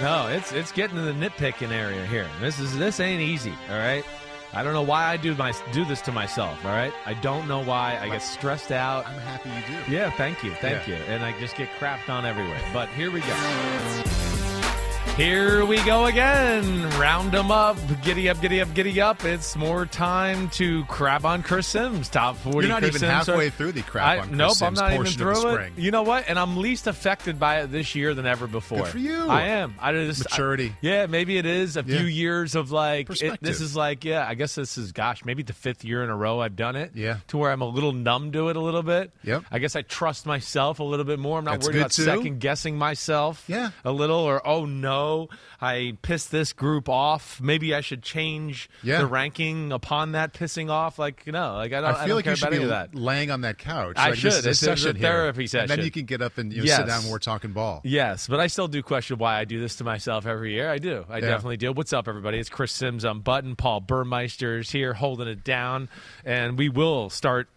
No, it's getting to the nitpicking area here. This ain't easy, all right? I don't know why I do this to myself, all right? I don't know why. I get stressed out. I'm happy you do. Yeah, thank you. And I just get crapped on everywhere. But here we go. Here we go again. Round them up. Giddy up, giddy up, giddy up. It's more time to crap on Chris Sims. Top 40 You're not Chris even Sims. halfway through the crap on Chris Nope, Sims I'm not even portion of the through it. spring. You know what? And I'm least affected by it this year than ever before. Good for you. I am. Maturity. Yeah, maybe it is. A few years of Perspective. this is I guess this is, maybe the 5th year in a row I've done it. Yeah. To where I'm a little numb to it a little bit. Yep. I guess I trust myself a little bit more. I'm not That's worried good about too. second guessing myself. Yeah. A little, or, oh no, I pissed this group off. Maybe I should change the ranking upon that pissing off. I don't I feel like like care you should about be any of that. laying on that couch. I like, should. This is It's a session therapy here. session. And then you can get up and Yes. sit down when we're talking ball. Yes, but I still do question why I do this to myself every year. I do. I definitely do. What's up, everybody? It's Chris Sims on Button. Paul Burmeister is here holding it down. And we will start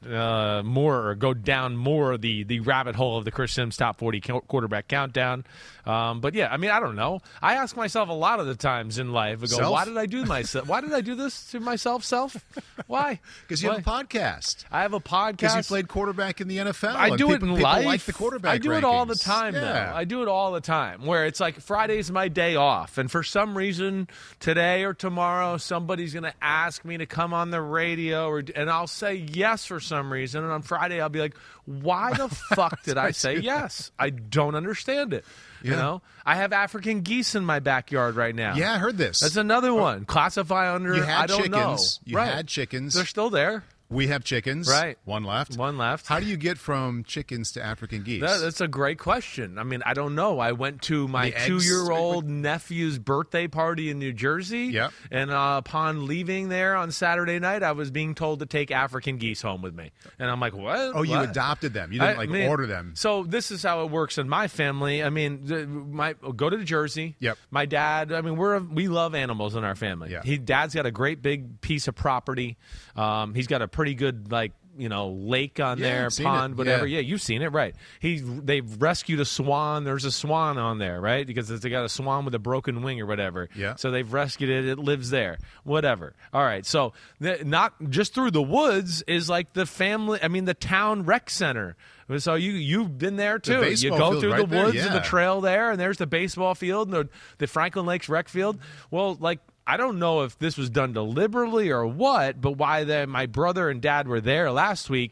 go down more of the rabbit hole of the Chris Sims Top 40 Quarterback Countdown. But, yeah, I mean, I don't know. I ask myself a lot of the times in life, why did I do myself? Why did I do this to myself? Why? Because you have a podcast. I have a podcast. Because you played quarterback in the NFL. I do it in life. People like the quarterback I do it all the rankings. time, though. I do it all the time, where it's like Friday's my day off, and for some reason, today or tomorrow, somebody's going to ask me to come on the radio, and I'll say yes for some reason, and on Friday I'll be like, why the fuck did I say yes? I don't understand it. Yeah. You know, I have African geese in my backyard right now. Yeah, I heard this. That's another one. Classify under, You had I don't chickens. know. You had chickens. They're still there. We have chickens. Right. One left. How do you get from chickens to African geese? That's a great question. I mean, I don't know. I went to my 2-year-old nephew's birthday party in New Jersey. Yep. And upon leaving there on Saturday night, I was being told to take African geese home with me. And I'm like, what? Oh, you What? adopted them. You didn't order them. So this is how it works in my family. I mean, go to Jersey. Yep. My dad, I mean, we love animals in our family. Yeah. Dad's got a great big piece of property. He's got a pretty good, lake on there, I've seen pond, it. whatever. Yeah. Yeah, you've seen it, right? They've rescued a swan. There's a swan on there, right? Because they got a swan with a broken wing or whatever. Yeah. So they've rescued it. It lives there. Whatever. All right. So not just through the woods is like the town rec center. So you've been there too. You go field through right the woods there, and the trail there, and there's the baseball field and the Franklin Lakes rec field. Well, I don't know if this was done deliberately or what, but my brother and dad were there last week.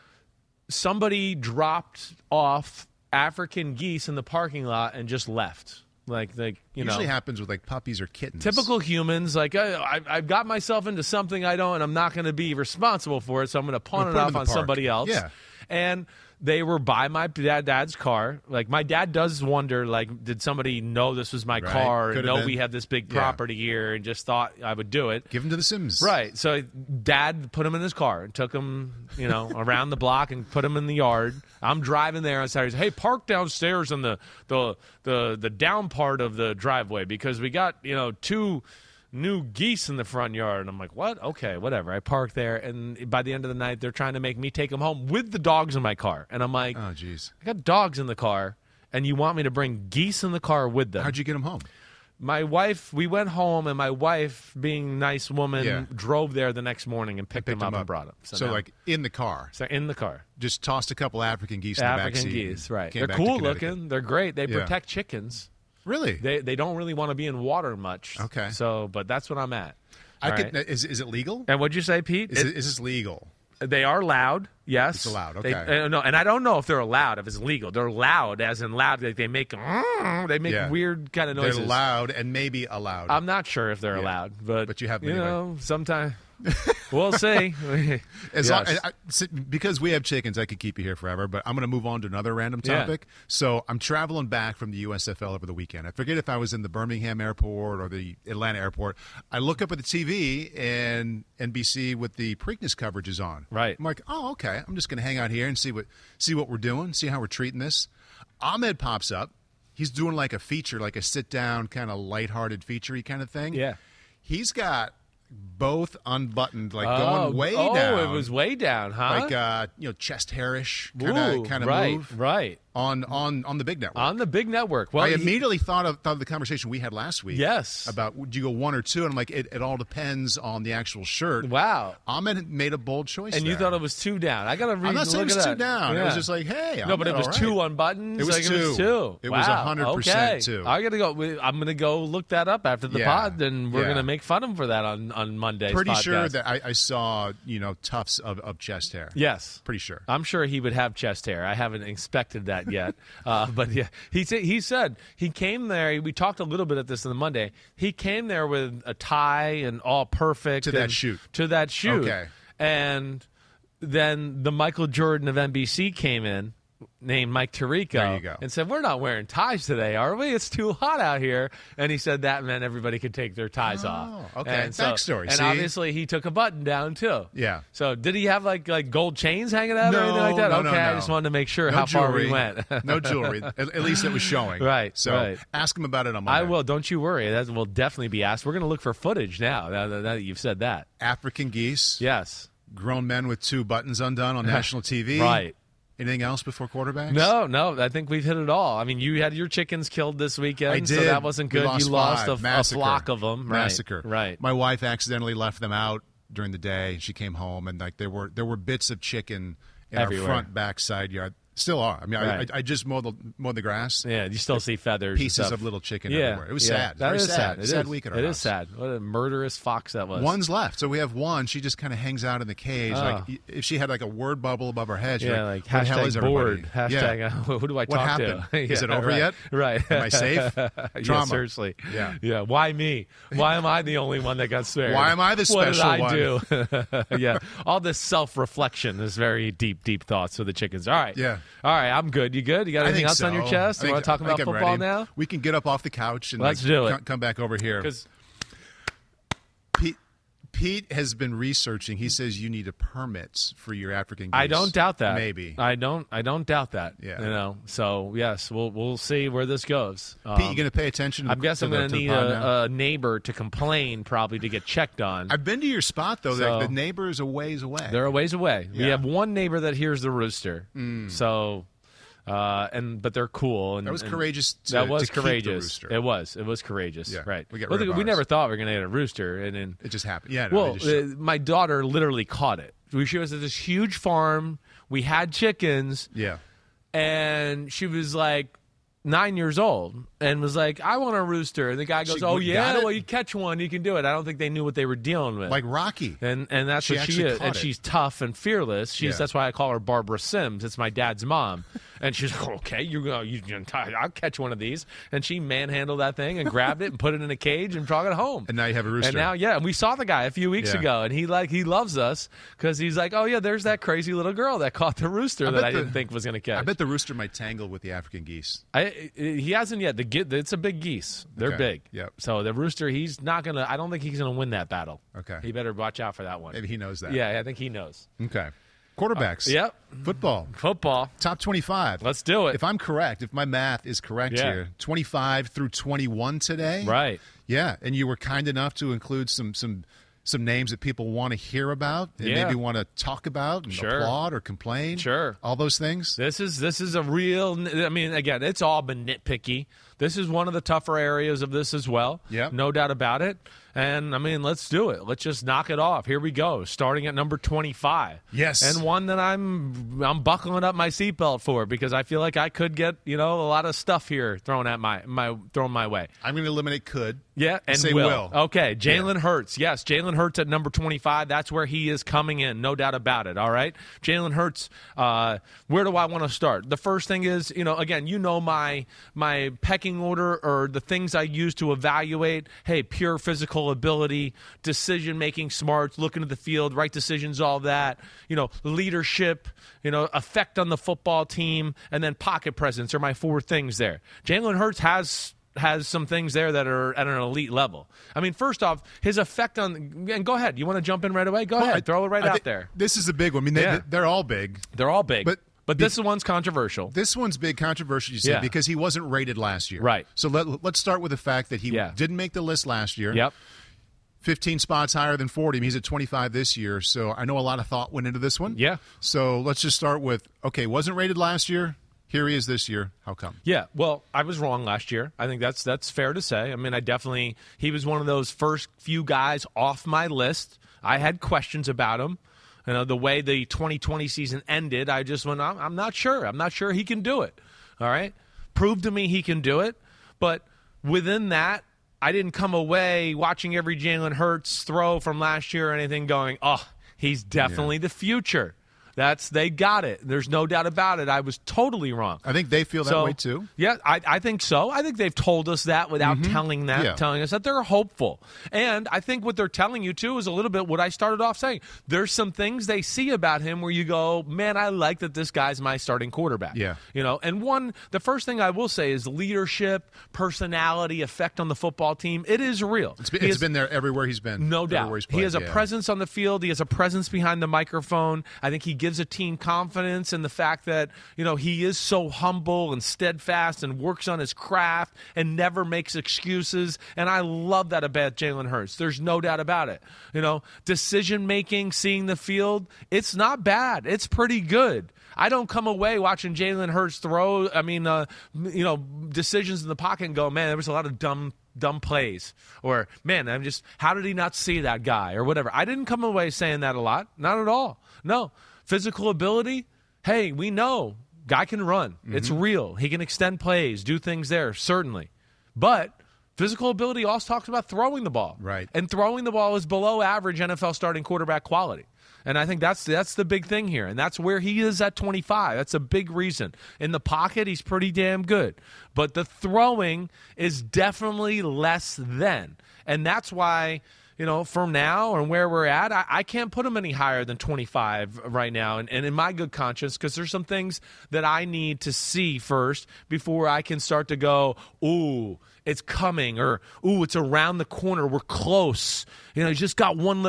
Somebody dropped off African geese in the parking lot and just left. Usually happens with puppies or kittens. Typical humans, I've got myself into something and I'm not going to be responsible for it, so I'm going to pawn it off on somebody else. Yeah. And they were by my dad's car. My dad does wonder, did somebody know this was my car and know we had this big property here and just thought I would do it? Give him to the Sims. Right. So Dad put him in his car and took him, around the block and put him in the yard. I'm driving there on Saturday. Hey, park downstairs in the down part of the driveway because we got, 2 new geese in the front yard. And I'm like, what? Okay, whatever. I park there, and by the end of the night, they're trying to make me take them home with the dogs in my car. And I'm like, oh, jeez. I got dogs in the car, and you want me to bring geese in the car with them. How'd you get them home? My wife, we went home, and my wife, being a nice woman, drove there the next morning and picked them up and brought them. So in the car? So in the car. Just tossed a couple African geese in the backseat. African geese, right. Came They're back to cool Connecticut. looking. They're great. They protect chickens. Really? They don't really want to be in water much. Okay. So, but that's what I'm at. Right. Is it legal? And what'd you say, Pete? Is this legal? They are loud, yes. It's allowed, okay. No, and I don't know if they're allowed, if it's legal. They're loud, as in loud. They make weird kind of noises. They're loud and maybe allowed. I'm not sure if they're allowed, but you have them anyway. Sometime we'll see. Because we have chickens, I could keep you here forever, but I'm going to move on to another random topic. So I'm traveling back from the USFL over the weekend. I forget if I was in the Birmingham airport or the Atlanta airport. I look up at the TV and NBC with the Preakness coverage is on. Right. I'm like, oh, okay. I'm just going to hang out here and see what we're doing, see how we're treating this. Ahmed pops up. He's doing a feature, a sit-down kind of lighthearted feature-y kind of thing. Yeah. He's got both unbuttoned, going way down. Oh, it was way down, huh? Chest hairish kind of move. Right. on the big network. On the big network. Well, I immediately thought of the conversation we had last week. Yes. About would you go 1 or 2? And I'm like, it all depends on the actual shirt. Wow. Ahmed made a bold choice. And there. you thought it was 2 down. I got to read. I'm not saying look it was at 2 down. Yeah. It was just like, hey, no, but it was right. 2 on buttons. It was like 2. It was 2. It was 100% okay. 2. I gotta go. I'm gonna go look that up after the pod, and we're gonna make fun of him for that on Monday's Pretty podcast. sure that I saw tufts of chest hair. Yes, pretty sure. I'm sure he would have chest hair. I haven't inspected that yet, but yeah, he said he came there. We talked a little bit at this on the Monday. He came there with a tie and all perfect to that shoot. Okay, and then the Michael Jordan of NBC came in, named Mike Tirico, and said, we're not wearing ties today, are we? It's too hot out here. And he said that meant everybody could take their ties off. Okay, and backstory. And obviously he took a button down, too. Yeah. So did he have like gold chains hanging out or anything like that? No, I just wanted to make sure how far we went. No jewelry. At least it was showing. Right. So ask him about it on Monday. I will. Don't you worry. That will definitely be asked. We're going to look for footage now that you've said that. African geese. Yes. Grown men with 2 buttons undone on national TV. Right. Anything else before quarterbacks? No. I think we've hit it all. I mean, you had your chickens killed this weekend, I did. So that wasn't good. You lost a flock of them. Massacre. Right. My wife accidentally left them out during the day. She came home, and there were bits of chicken in everywhere. Our front back side yard. Still are. I mean, I just mowed the grass. Yeah, you still see feathers, pieces of little chicken everywhere. It was sad. That Very is sad. Sad week at our house. It is sad. What a murderous fox that was. One's left, so we have one. She just kind of hangs out in the cage. Oh. Like if she had like a word bubble above her head, she's like what the hell is bored. everybody? Who do I what talk happened? to? Is it over yet? Right. Am I safe? Trauma. Yeah, seriously. Yeah. Why me? Why am I the only one that got spared? Why am I the special one? What did I do? Yeah. All this self-reflection is very deep thoughts with the chickens. All right. Yeah. All right. I'm good. You good? You got anything else on your chest? You want to talk about football now? We can get up off the couch and let's do it. Come back over here. Because Pete has been researching. He says you need a permit for your African geese. I don't doubt that. Maybe. I don't doubt that. Yeah. So yes, we'll see where this goes. Pete, you going to pay attention? I guess I'm going to need a neighbor to complain, probably to get checked on. I've been to your spot though. So, the neighbor is a ways away. They're a ways away. Yeah. We have one neighbor that hears the rooster. So. But they're cool. And that was courageous. That was to courageous. Keep the rooster. It was courageous. Yeah, right. we never thought we were going to get a rooster, and then it just happened. Yeah. My daughter literally caught it. She was at this huge farm. We had chickens. Yeah. And she was like 9 years old and was like, I want a rooster. And the guy goes, oh, yeah? Well, you catch one. You can do it. I don't think they knew what they were dealing with. Like Rocky. And that's what she is. And she's tough and fearless. That's why I call her Barbara Sims. It's my dad's mom. And she's like, okay, I'll catch one of these. And she manhandled that thing and grabbed it and put it in a cage and brought it home. And now you have a rooster. And now, and we saw the guy a few weeks ago, and he loves us because he's like, oh, yeah, there's that crazy little girl that caught the rooster that I didn't think was going to catch. I bet the rooster might tangle with the African geese. He hasn't yet. It's a big geese. They're big. Yep. So the rooster, he's not going to – I don't think he's going to win that battle. Okay. He better watch out for that one. Maybe he knows that. Yeah, I think he knows. Okay. Quarterbacks. Yep. Football. Top 25. Let's do it. If I'm correct, if my math is correct here, 25 through 21 today. Right. Yeah, and you were kind enough to include some names that people want to hear about and maybe want to talk about and applaud or complain. Sure. All those things. This is a real – I mean, again, it's all been nitpicky. This is one of the tougher areas of this as well. Yep. No doubt about it. And, I mean, let's do it. Let's just knock it off. Here we go, starting at number 25. Yes. And one that I'm buckling up my seatbelt for because I feel like I could get, a lot of stuff here thrown my way. I'm going to eliminate could. Yeah, and say will. Okay, Jalen Hurts. Yes, Jalen Hurts at number 25. That's where he is coming in, no doubt about it, all right? Jalen Hurts, where do I want to start? The first thing is, again, my pecking order or the things I use to evaluate, hey, pure physical ability, decision-making smarts, looking at the field, right decisions, all that, leadership, effect on the football team, and then pocket presence are my 4 things there. Jalen Hurts has some things there that are at an elite level. I mean, first off, his effect on – and go ahead. You want to jump in right away? Go ahead. Throw it out there. This is a big one. I mean, they're all big. They're all big. But this one's controversial. This one's big controversial, you said, because he wasn't rated last year. Right. So let's start with the fact that he didn't make the list last year. Yep. 15 spots higher than 40. He's at 25 this year. So I know a lot of thought went into this one. Yeah. So let's just start with, okay, wasn't rated last year. Here he is this year. How come? Yeah, well, I was wrong last year. I think that's fair to say. I mean, he was one of those first few guys off my list. I had questions about him. You know, the way the 2020 season ended, I just went, I'm not sure. I'm not sure he can do it. All right? Prove to me he can do it. But within that, I didn't come away watching every Jalen Hurts throw from last year or anything going, oh, he's definitely the future. They got it. There's no doubt about it. I was totally wrong. I think they feel that way too. Yeah, I think so. I think they've told us that without telling us that they're hopeful. And I think what they're telling you too is a little bit what I started off saying. There's some things they see about him where you go, man, I like that this guy's my starting quarterback. Yeah. You know, and the first thing I will say is leadership, personality, effect on the football team. It is real. It's been there everywhere he's been. No doubt. He has a presence on the field. He has a presence behind the microphone. I think he gives a team confidence in the fact that, you know, he is so humble and steadfast and works on his craft and never makes excuses. And I love that about Jalen Hurts. There's no doubt about it. You know, decision making, seeing the field, it's not bad. It's pretty good. I don't come away watching Jalen Hurts throw, decisions in the pocket and go, man, there was a lot of dumb plays, or man, how did he not see that guy, or whatever. I didn't come away saying that a lot. Not at all. No. Physical ability, hey, we know guy can run. It's real. He can extend plays, do things there, certainly. But physical ability also talks about throwing the ball. Right. And throwing the ball is below average NFL starting quarterback quality. And I think that's the big thing here. And that's where he is at 25. That's a big reason. In the pocket, he's pretty damn good. But the throwing is definitely less than. And that's why, you know, from now and where we're at, I can't put him any higher than 25 right now. And in my good conscience, because there's some things that I need to see first before I can start to go, ooh, it's coming, or ooh, it's around the corner. We're close. You know, he's just got one.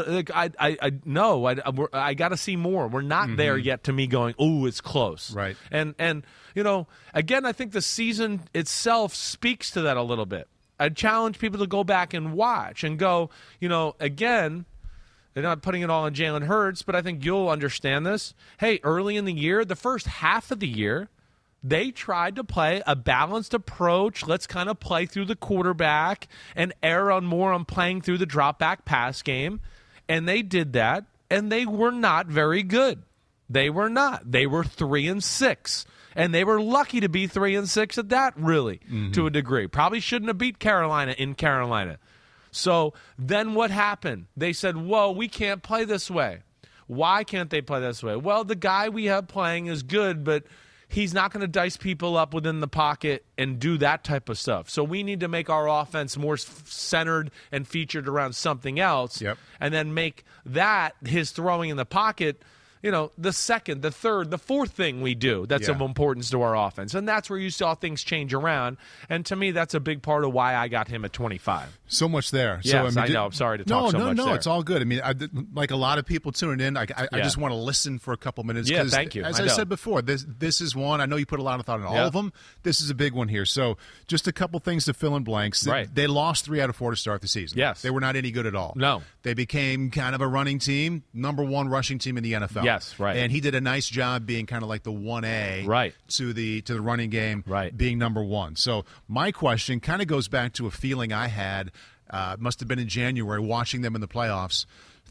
I got to see more. We're not there yet. To me, going, ooh, it's close. Right. And you know, again, I think the season itself speaks to that a little bit. I challenge people to go back and watch and go, you know, again, they're not putting it all on Jalen Hurts, but I think you'll understand this. Hey, early in the year, the first half of the year, they tried to play a balanced approach. Let's kind of play through the quarterback and err on more on playing through the drop-back pass game. And they did that, and they were not very good. They were not. They were 3-6. And they were lucky to be 3-6 at that, really, to a degree. Probably shouldn't have beat Carolina in Carolina. So then what happened? They said, whoa, we can't play this way. Why can't they play this way? Well, the guy we have playing is good, but he's not going to dice people up within the pocket and do that type of stuff. So we need to make our offense more centered and featured around something else, and then make that, his throwing in the pocket, you know, the second, the third, the fourth thing we do that's of importance to our offense. And that's where you saw things change around. And to me, that's a big part of why I got him at 25. So much there. Yes, I know. I'm sorry to talk so much there. No, it's all good. I mean, like a lot of people tuning in, I just want to listen for a couple minutes. Yeah, thank you. As I said before, this is one. I know you put a lot of thought in all of them. This is a big one here. So just a couple things to fill in blanks. Right. They lost 3 out of 4 to start the season. Yes. They were not any good at all. No. They became kind of a running team, number 1 rushing team in the NFL. Yes, right. And he did a nice job being kind of like the 1A to the running game, being number 1. So my question kind of goes back to a feeling I had, must have been in January, watching them in the playoffs.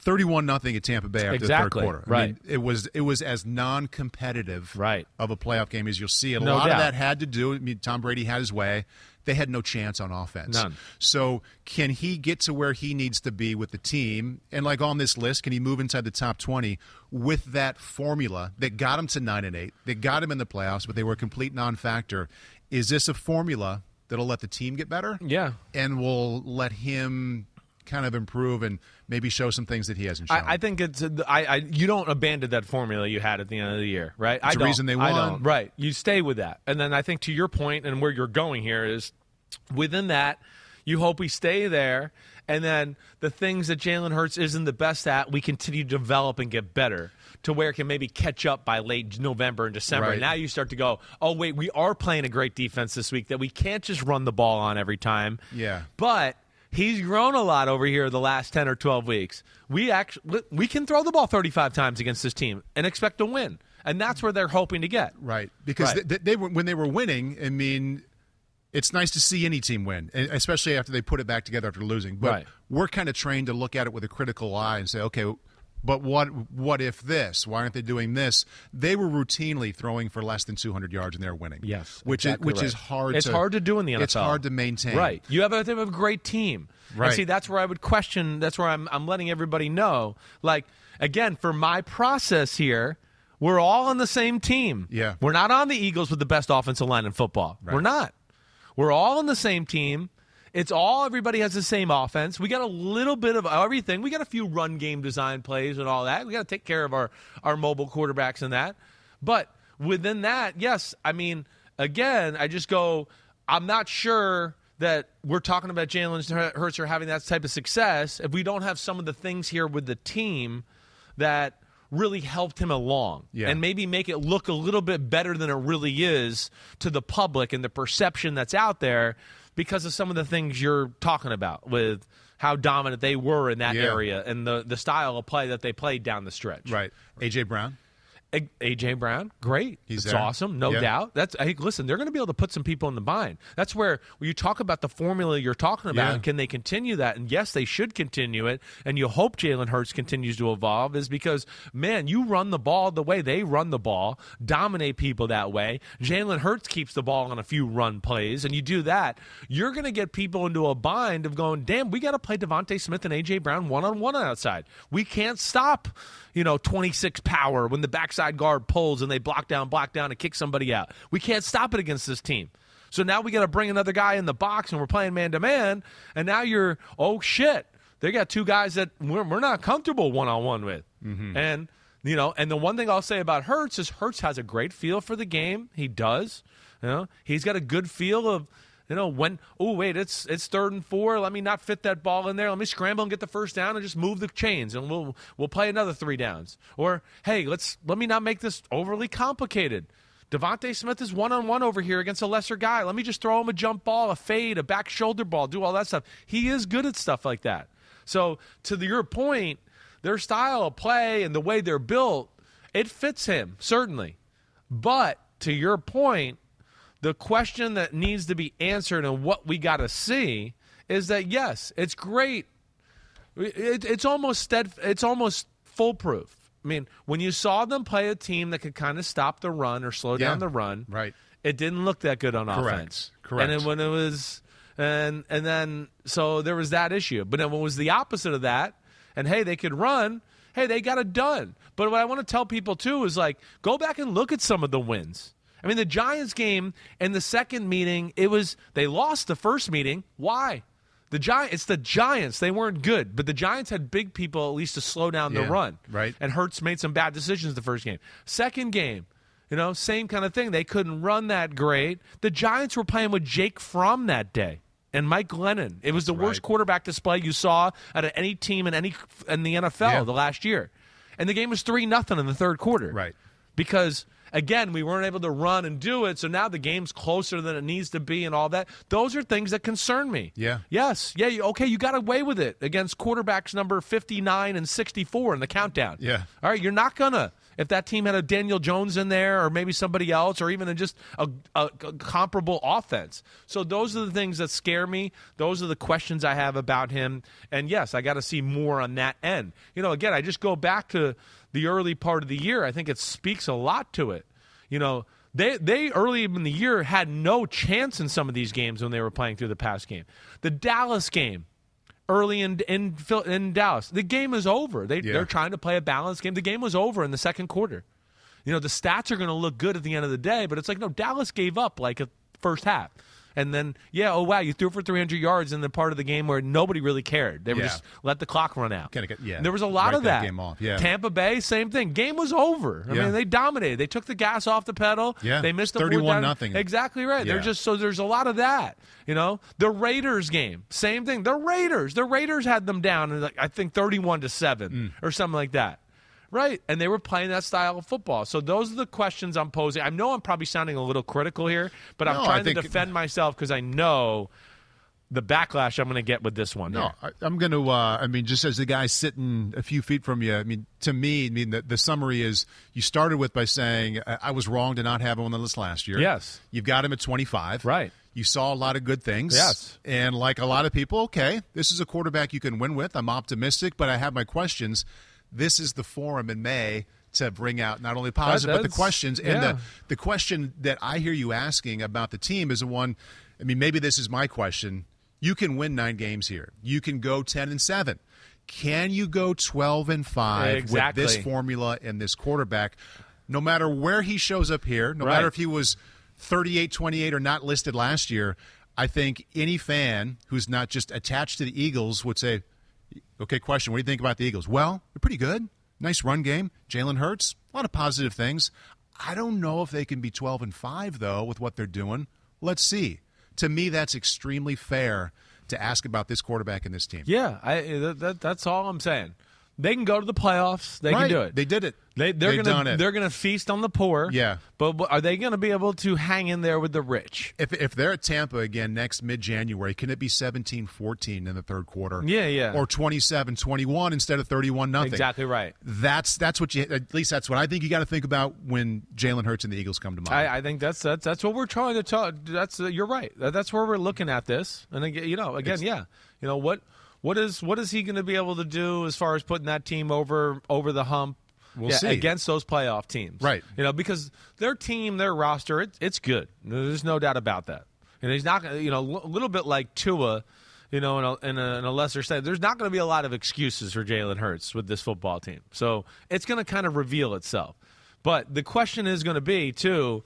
31-0 at Tampa Bay after the third quarter. Right. I mean, it was as non-competitive of a playoff game as you'll see. And a No lot doubt. of that had to do, I mean, Tom Brady had his way. They had no chance on offense. None. So can he get to where he needs to be with the team? And like on this list, can he move inside the top 20 with that formula that got him to 9-8, that got him in the playoffs, but they were a complete non-factor? Is this a formula that'll let the team get better? Yeah. And will let him kind of improve and maybe show some things that he hasn't shown? I think it's you don't abandon that formula you had at the end of the year, right? It's the reason they won. I don't. Right. You stay with that. And then I think to your point and where you're going here is within that, you hope we stay there, and then the things that Jalen Hurts isn't the best at, we continue to develop and get better to where it can maybe catch up by late November and December. Right. And now you start to go, oh, wait, we are playing a great defense this week that we can't just run the ball on every time. Yeah. But he's grown a lot over here the last 10 or 12 weeks. We can throw the ball 35 times against this team and expect to win. And that's where they're hoping to get. Right. Because they were, when they were winning, I mean, it's nice to see any team win, especially after they put it back together after losing. But we're kind of trained to look at it with a critical eye and say, okay, but what if this? Why aren't they doing this? They were routinely throwing for less than 200 yards and they're winning. Yes, which is hard. It's hard to do in the NFL. It's hard to maintain. Right. You have a great team. Right. And see, that's where I would question. That's where I'm letting everybody know. Like, again, for my process here, we're all on the same team. Yeah. We're not on the Eagles with the best offensive line in football. Right. We're not. We're all on the same team. It's all, everybody has the same offense. We got a little bit of everything. We got a few run game design plays and all that. We got to take care of our mobile quarterbacks and that. But within that, yes, I mean, again, I just go, I'm not sure that we're talking about Jalen Hurts or having that type of success if we don't have some of the things here with the team that really helped him along and maybe make it look a little bit better than it really is to the public and the perception that's out there because of some of the things you're talking about with how dominant they were in that area and the style of play that they played down the stretch. Right. A.J. Brown? A.J. Brown, great. He's It's there. awesome, no doubt. Listen, they're going to be able to put some people in the bind. That's where you talk about the formula you're talking about, and can they continue that? And yes, they should continue it, and you hope Jalen Hurts continues to evolve, is because, man, you run the ball the way they run the ball, dominate people that way. Jalen Hurts keeps the ball on a few run plays, and you do that, you're going to get people into a bind of going, damn, we got to play Devontae Smith and A.J. Brown one-on-one outside. We can't stop 26 power when the backside guard pulls and they block down and kick somebody out. We can't stop it against this team. So now we got to bring another guy in the box and we're playing man-to-man, and now you're, oh, shit, they got two guys that we're not comfortable one-on-one with. Mm-hmm. And, and the one thing I'll say about Hurts is Hurts has a great feel for the game. He does. He's got a good feel of, when, oh, wait, it's 3rd and 4. Let me not fit that ball in there. Let me scramble and get the first down and just move the chains, and we'll play another 3 downs. Or, hey, let me not make this overly complicated. Devontae Smith is one-on-one over here against a lesser guy. Let me just throw him a jump ball, a fade, a back shoulder ball, do all that stuff. He is good at stuff like that. So, to your point, their style of play and the way they're built, it fits him, certainly. But, to your point, the question that needs to be answered and what we got to see is that, yes, it's great. It's almost foolproof. I mean, when you saw them play a team that could kind of stop the run or slow down the run, it didn't look that good on offense. Correct. And then when it was, and then so there was that issue. But then when it was the opposite of that, and hey, they could run. Hey, they got it done. But what I want to tell people too is go back and look at some of the wins. I mean, the Giants game in the second meeting, they lost the first meeting. Why? It's the Giants. They weren't good, but the Giants had big people at least to slow down the run. Right. And Hurts made some bad decisions the first game. Second game, same kind of thing. They couldn't run that great. The Giants were playing with Jake Fromm that day and Mike Glennon. It was the worst quarterback display you saw out of any team in the NFL the last year. And the game was 3-0 in the third quarter. Right. Because again, we weren't able to run and do it, so now the game's closer than it needs to be and all that. Those are things that concern me. Yeah. Yes. Yeah, okay, you got away with it against quarterbacks number 59 and 64 in the countdown. Yeah. All right, you're not going to. If that team had a Daniel Jones in there or maybe somebody else or even just a comparable offense. So those are the things that scare me. Those are the questions I have about him. And, yes, I got to see more on that end. Again, I just go back to the early part of the year. I think it speaks a lot to it. They early in the year had no chance in some of these games when they were playing through the past game. The Dallas game, early in Dallas, the game is over. They're trying to play a balanced game. The game was over in the second quarter. The stats are going to look good at the end of the day, but it's no, Dallas gave up a first half. And then, oh, wow, you threw for 300 yards in the part of the game where nobody really cared. They were just let the clock run out. And there was a lot of that. Game off. Yeah. Tampa Bay, same thing. Game was over. I mean, they dominated. They took the gas off the pedal. Yeah. They missed the 31-0. Exactly right. Yeah. There's a lot of that. The Raiders game, same thing. The Raiders had them down in I think 31-7 or something like that. Right, and they were playing that style of football. So those are the questions I'm posing. I know I'm probably sounding a little critical here, but I'm trying to defend myself because I know the backlash I'm going to get with this one. No, I'm going to, just as the guy sitting a few feet from you, to me, the summary is you started with by saying, I was wrong to not have him on the list last year. Yes. You've got him at 25. Right. You saw a lot of good things. Yes. And like a lot of people, okay, this is a quarterback you can win with. I'm optimistic, but I have my questions. This is the forum in May to bring out not only positive, but the questions. And the question that I hear you asking about the team is the one, maybe this is my question. You can win 9 games here. You can go 10-7. Can you go 12-5 with this formula and this quarterback? No matter where he shows up here, no matter if he was 38-28 or not listed last year, I think any fan who's not just attached to the Eagles would say, okay, question, what do you think about the Eagles? Well, they're pretty good. Nice run game. Jalen Hurts, a lot of positive things. I don't know if they can be 12-5, though, with what they're doing. Let's see. To me, that's extremely fair to ask about this quarterback and this team. Yeah, that's all I'm saying. They can go to the playoffs. They can do it. They did it. They've done it. They're going to feast on the poor. Yeah. But are they going to be able to hang in there with the rich? If they're at Tampa again next mid-January, can it be 17-14 in the third quarter? Yeah. Or 27-21 instead of 31-0? Exactly right. That's what you, at least that's what I think you got to think about when Jalen Hurts and the Eagles come to mind. I think that's what we're trying to tell. You're right. That's where we're looking at this. And again, what is he going to be able to do as far as putting that team over the hump? We'll see. Against those playoff teams, right? Because their team, their roster, it's good. There's no doubt about that. And he's not, a little bit like Tua, in a lesser extent. There's not going to be a lot of excuses for Jalen Hurts with this football team. So it's going to kind of reveal itself. But the question is going to be, too,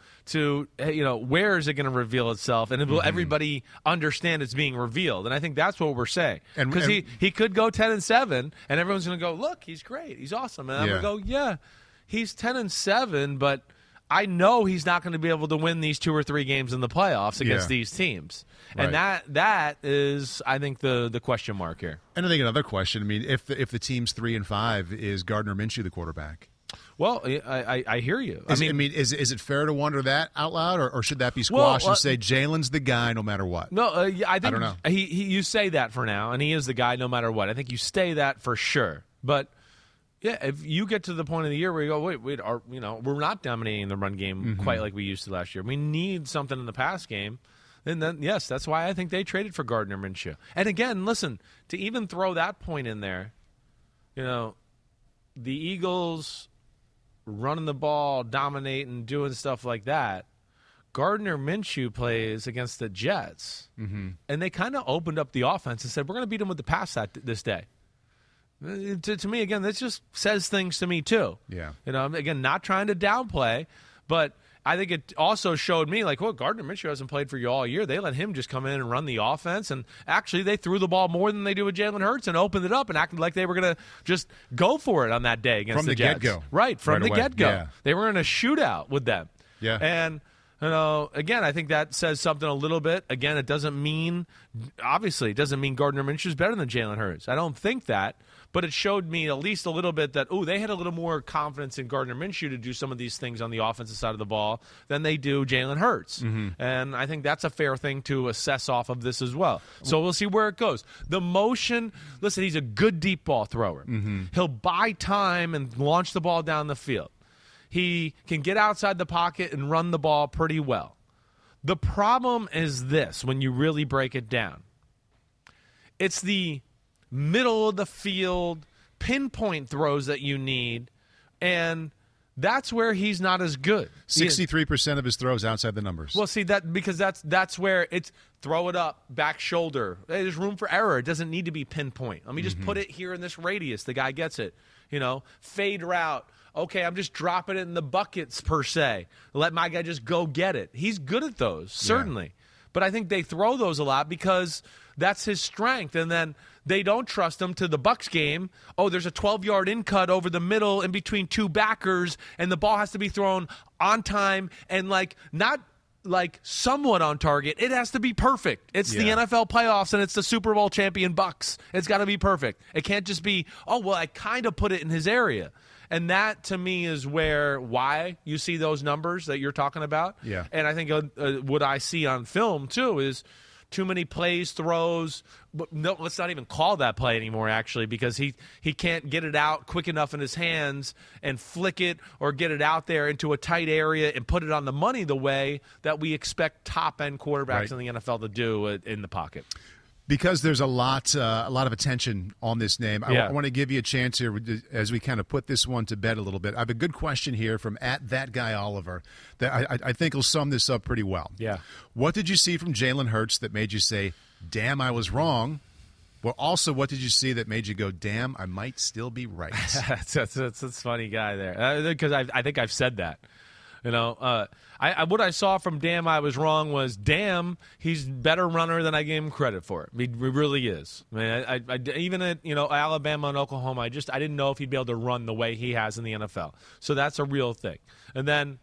where is it going to reveal itself? And will everybody understand it's being revealed? And I think that's what we're saying. Because he could go 10-7, and everyone's going to go, look, he's great. He's awesome. And I'm going to go, yeah, he's 10-7, but I know he's not going to be able to win these 2 or 3 games in the playoffs against these teams. And that is, I think, the question mark here. And I think another question, if the team's 3-5, is Gardner Minshew the quarterback? Well, I hear you. Is it fair to wonder that out loud, or should that be squashed and say Jalen's the guy no matter what? No, I think I don't know. You say that for now, and he is the guy no matter what. I think you stay that for sure. But yeah, if you get to the point of the year where you go, wait, we're not dominating the run game quite like we used to last year. We need something in the pass game. And then, yes, that's why I think they traded for Gardner Minshew. And again, listen, to even throw that point in there, the Eagles running the ball, dominating, doing stuff like that. Gardner Minshew plays against the Jets, and they kind of opened up the offense and said, we're going to beat them with the pass this day. To me, again, this just says things to me, too. Yeah. Again, not trying to downplay, but I think it also showed me, Gardner Minshew hasn't played for you all year. They let him just come in and run the offense, and actually they threw the ball more than they do with Jalen Hurts and opened it up and acted like they were going to just go for it on that day against the Jets. From the get-go. Right, from the get-go. Yeah. They were in a shootout with them. Yeah. And, again, I think that says something a little bit. Again, it doesn't mean Gardner Minshew is better than Jalen Hurts. I don't think that. But it showed me at least a little bit that, they had a little more confidence in Gardner Minshew to do some of these things on the offensive side of the ball than they do Jalen Hurts. And I think that's a fair thing to assess off of this as well. So we'll see where it goes. The motion, listen, he's a good deep ball thrower. He'll buy time and launch the ball down the field. He can get outside the pocket and run the ball pretty well. The problem is this, when you really break it down. It's the middle of the field, pinpoint throws that you need, and that's where he's not as good. 63% of his throws outside the numbers. Well, see, because that's where it's throw it up, back shoulder. Hey, there's room for error. It doesn't need to be pinpoint. Let me just put it here in this radius. The guy gets it. Fade route. Okay, I'm just dropping it in the buckets, per se. Let my guy just go get it. He's good at those, certainly. Yeah. But I think they throw those a lot because that's his strength. And then they don't trust him to the Bucs game. Oh, there's a 12-yard in cut over the middle in between 2 backers, and the ball has to be thrown on time and not somewhat on target. It has to be perfect. It's the NFL playoffs, and it's the Super Bowl champion Bucs. It's got to be perfect. It can't just be, I kind of put it in his area. And that, to me, is why you see those numbers that you're talking about. Yeah. And I think what I see on film, too, is too many plays, throws. But no, let's not even call that play anymore, actually, because he can't get it out quick enough in his hands and flick it or get it out there into a tight area and put it on the money the way that we expect top-end quarterbacks in the NFL to do in the pocket. Because there's a lot of attention on this name, I want to give you a chance here as we kind of put this one to bed a little bit. I have a good question here from @ThatGuyOliver that I think will sum this up pretty well. Yeah. What did you see from Jalen Hurts that made you say, damn, I was wrong? Well, also, what did you see that made you go, damn, I might still be right? That's a funny guy there. Because I think I've said that. You know, what I saw from damn I was wrong was, damn, he's a better runner than I gave him credit for. He really is. I mean, I even at Alabama and Oklahoma, I didn't know if he'd be able to run the way he has in the NFL. So that's a real thing. And then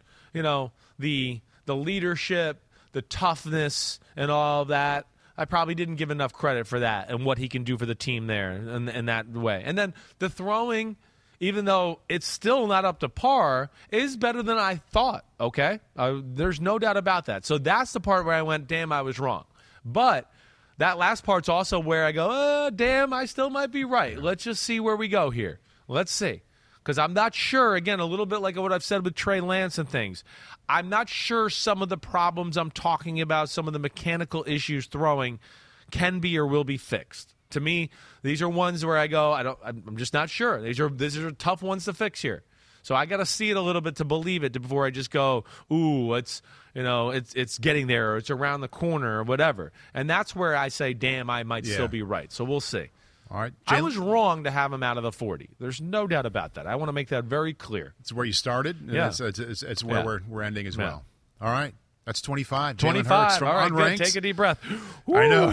the leadership, the toughness, and all of that. I probably didn't give enough credit for that and what he can do for the team there in that way. And then the throwing, even though it's still not up to par, is better than I thought, okay? There's no doubt about that. So that's the part where I went, damn, I was wrong. But that last part's also where I go, damn, I still might be right. Let's just see where we go here. Let's see. Because I'm not sure, again, a little bit like what I've said with Trey Lance and things. I'm not sure some of the problems I'm talking about, some of the mechanical issues throwing, can be or will be fixed. To me, these are ones where I go, I'm just not sure. These are tough ones to fix here. So I got to see it a little bit to believe it before I just go, ooh, it's getting there, or it's around the corner, or whatever. And that's where I say, damn, I might still be right. So we'll see. All right. I was wrong to have him out of the 40. There's no doubt about that. I want to make that very clear. It's where you started. Yeah. It's where we're ending as well. All right. That's 25. 25. From all right, unranked. good. Take a deep breath. I know.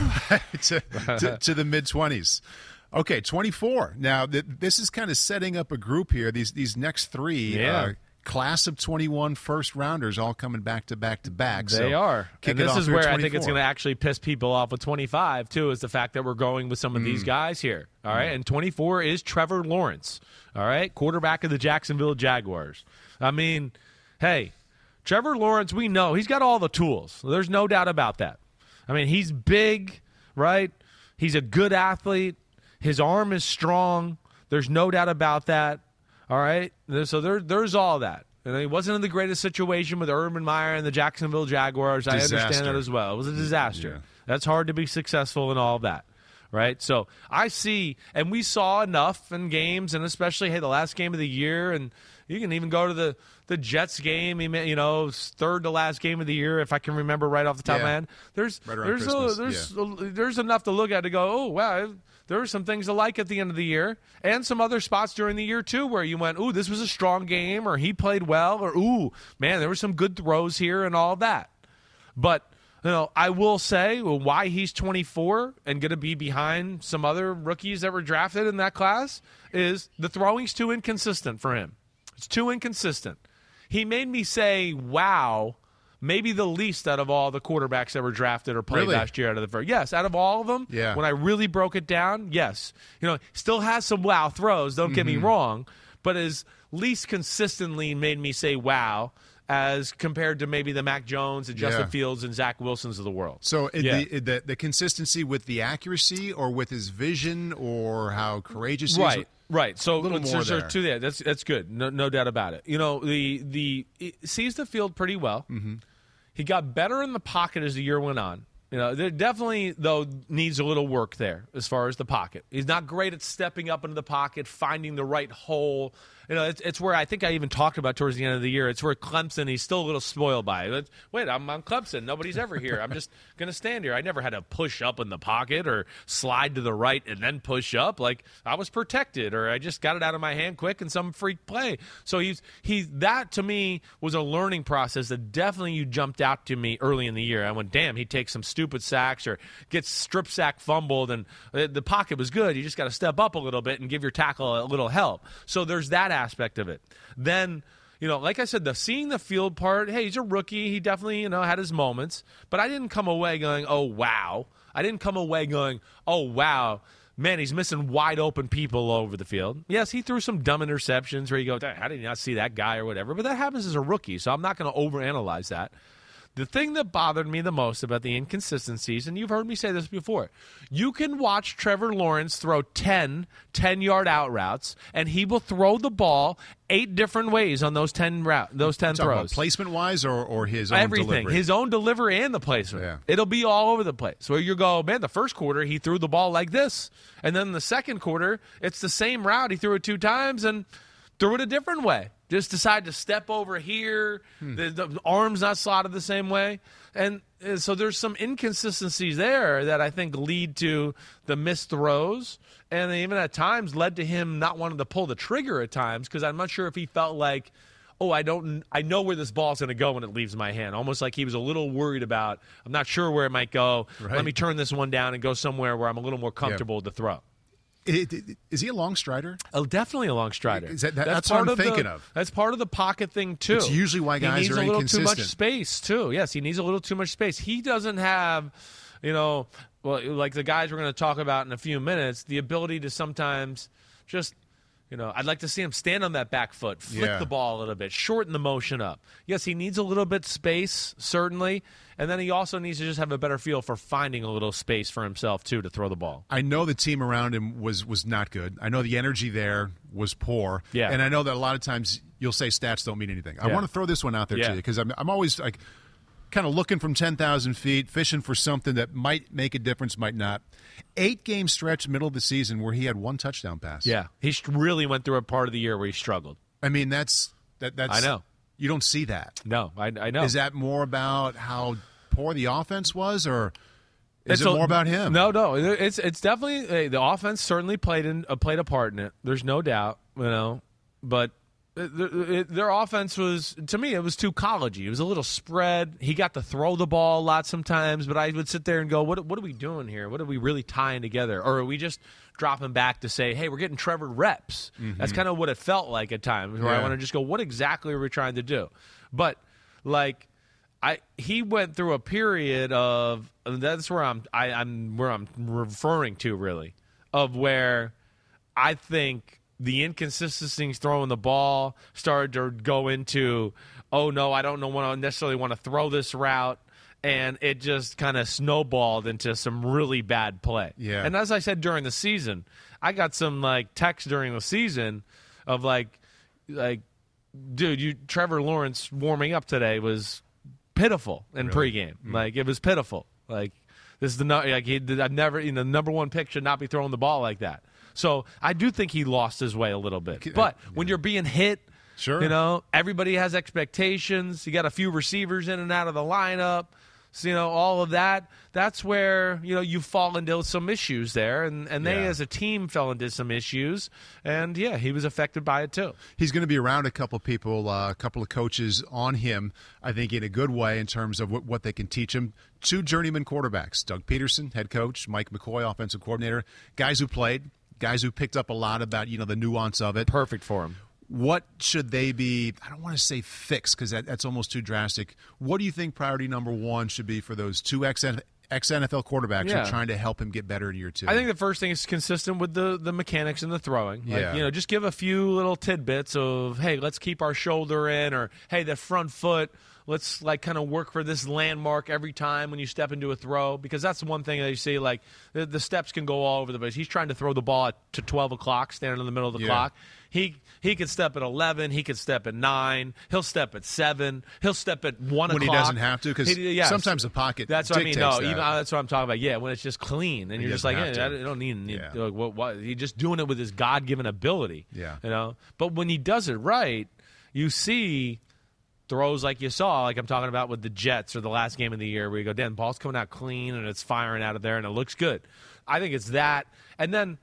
to the mid-20s. Okay, 24. Now, this is kind of setting up a group here. These next three class of 21 first-rounders all coming back to back to back. They are. And this is where I think it's going to actually piss people off with 25, too, is the fact that we're going with some of these guys here. All right, and 24 is Trevor Lawrence, all right, quarterback of the Jacksonville Jaguars. I mean, hey, Trevor Lawrence, we know he's got all the tools. There's no doubt about that. I mean, he's big, right? He's a good athlete. His arm is strong. There's no doubt about that. All right? So there's all that. And he wasn't in the greatest situation with Urban Meyer and the Jacksonville Jaguars. Disaster. I understand that as well. It was a disaster. Yeah. That's hard to be successful in all of that. Right? So I see, and we saw enough in games, and especially, the last game of the year, and you can even go to the Jets game, third to last game of the year, if I can remember right off the top of my head. There's enough to look at to go, oh, wow, there were some things to like at the end of the year, and some other spots during the year, too, where you went, ooh, this was a strong game, or he played well, or, ooh, man, there were some good throws here and all that. But I will say why he's 24 and going to be behind some other rookies that were drafted in that class is the throwing's too inconsistent for him. It's too inconsistent. He made me say, wow, maybe the least out of all the quarterbacks that were drafted or played last year out of the first. Yes, out of all of them, when I really broke it down, yes. Still has some wow throws, don't get me wrong, but as least consistently made me say wow as compared to maybe the Mac Jones and Justin Fields and Zach Wilsons of the world. So the consistency with the accuracy or with his vision or how courageous he is? Right. So a little more there. To that. That's good. No doubt about it. He sees the field pretty well. Mm-hmm. He got better in the pocket as the year went on. There definitely, though, needs a little work there as far as the pocket. He's not great at stepping up into the pocket, finding the right hole. It's where I think I even talked about towards the end of the year. It's where Clemson, he's still a little spoiled by it. Wait, I'm on Clemson. Nobody's ever here. I'm just going to stand here. I never had to push up in the pocket or slide to the right and then push up. Like, I was protected, or I just got it out of my hand quick and some freak play. So that, to me, was a learning process that definitely you jumped out to me early in the year. I went, damn, he takes some stupid sacks or gets strip sack fumbled, and the pocket was good. You just got to step up a little bit and give your tackle a little help. So there's that aspect of it. Then, like I said, seeing the field part, hey, he's a rookie. He definitely, had his moments. But I didn't come away going, oh, wow. I didn't come away going, oh, wow. Man, he's missing wide open people all over the field. Yes, he threw some dumb interceptions where you go, how did you not see that guy or whatever? But that happens as a rookie, so I'm not going to overanalyze that. The thing that bothered me the most about the inconsistencies, and you've heard me say this before, you can watch Trevor Lawrence throw 10-yard out routes, and he will throw the ball 8 different ways on those 10 throws. Placement-wise or his own Everything. delivery? His own delivery and the placement. Yeah. It'll be all over the place. Where you go, man, the first quarter he threw the ball like this. And then the second quarter, it's the same route. He threw it 2 times and threw it a different way. Just decide to step over here. The arm's not slotted the same way. And so there's some inconsistencies there that I think lead to the missed throws. And they even at times led to him not wanting to pull the trigger at times because I'm not sure if he felt like, oh, I know where this ball's going to go when it leaves my hand. Almost like he was a little worried about, I'm not sure where it might go. Right. Let me turn this one down and go somewhere where I'm a little more comfortable with the throw. Is he a long strider? Oh, definitely a long strider. That's what I'm thinking of. That's part of the pocket thing, too. It's usually why guys are inconsistent. He needs a little too much space, too. Yes, he needs a little too much space. He doesn't have, well, like the guys we're going to talk about in a few minutes, the ability to sometimes just, I'd like to see him stand on that back foot, flick the ball a little bit, shorten the motion up. Yes, he needs a little bit space, certainly. And then he also needs to just have a better feel for finding a little space for himself, too, to throw the ball. I know the team around him was not good. I know the energy there was poor. Yeah. And I know that a lot of times you'll say stats don't mean anything. I want to throw this one out there to you because I'm always like kind of looking from 10,000 feet, fishing for something that might make a difference, might not. 8-game stretch middle of the season where he had 1 touchdown pass. Yeah. He really went through a part of the year where he struggled. I mean, that's I know. You don't see that. No, I know. Is that more about how poor the offense was, or is it more about him? No. It's definitely the offense certainly played a part in it. There's no doubt, but their offense was, to me, it was too collegey. It was a little spread. He got to throw the ball a lot sometimes, but I would sit there and go, what are we doing here? What are we really tying together? Or are we just dropping back to say, hey, we're getting Trevor reps? Mm-hmm. That's kind of what it felt like at times, where I want to just go, what exactly are we trying to do? But, he went through a period of, that's where I'm referring to, really, of where I think the inconsistencies throwing the ball started to go into, oh, no, I don't necessarily want to throw this route, and it just kind of snowballed into some really bad play. Yeah. And as I said during the season, I got some, texts during the season of, dude, Trevor Lawrence warming up today was pitiful in pregame. Mm. It was pitiful. This is I've never, number 1 pick should not be throwing the ball like that. So I do think he lost his way a little bit. But when you're being hit, sure, everybody has expectations. You got a few receivers in and out of the lineup. So, all of that, that's where, you fall into some issues there. And they, as a team, fell into some issues. And, he was affected by it, too. He's going to be around a couple of people, a couple of coaches on him, I think, in a good way in terms of what they can teach him. 2 journeyman quarterbacks, Doug Peterson, head coach, Mike McCoy, offensive coordinator, guys who played, guys who picked up a lot about, the nuance of it. Perfect for him. What should they be? I don't want to say fixed because that's almost too drastic. What do you think priority number 1 should be for those 2 ex-NFL quarterbacks who are trying to help him get better in year 2? I think the first thing is consistent with the mechanics and the throwing. Just give a few little tidbits of, hey, let's keep our shoulder in, or, hey, the front foot, let's kind of work for this landmark every time when you step into a throw, because that's one thing that you see, the steps can go all over the place. He's trying to throw the ball to 12 o'clock, standing in the middle of the clock. He could step at 11. He could step at 9. He'll step at 7. He'll step at 1 o'clock. When he doesn't have to, because sometimes the pocket that's what I mean. No, that. That's what I'm talking about. Yeah, when it's just clean, and you're just like, I don't need what? He's just doing it with his God-given ability. Yeah. But when he does it right, you see throws like you saw, like I'm talking about with the Jets or the last game of the year, where you go, damn, ball's coming out clean and it's firing out of there and it looks good. I think it's that. And then,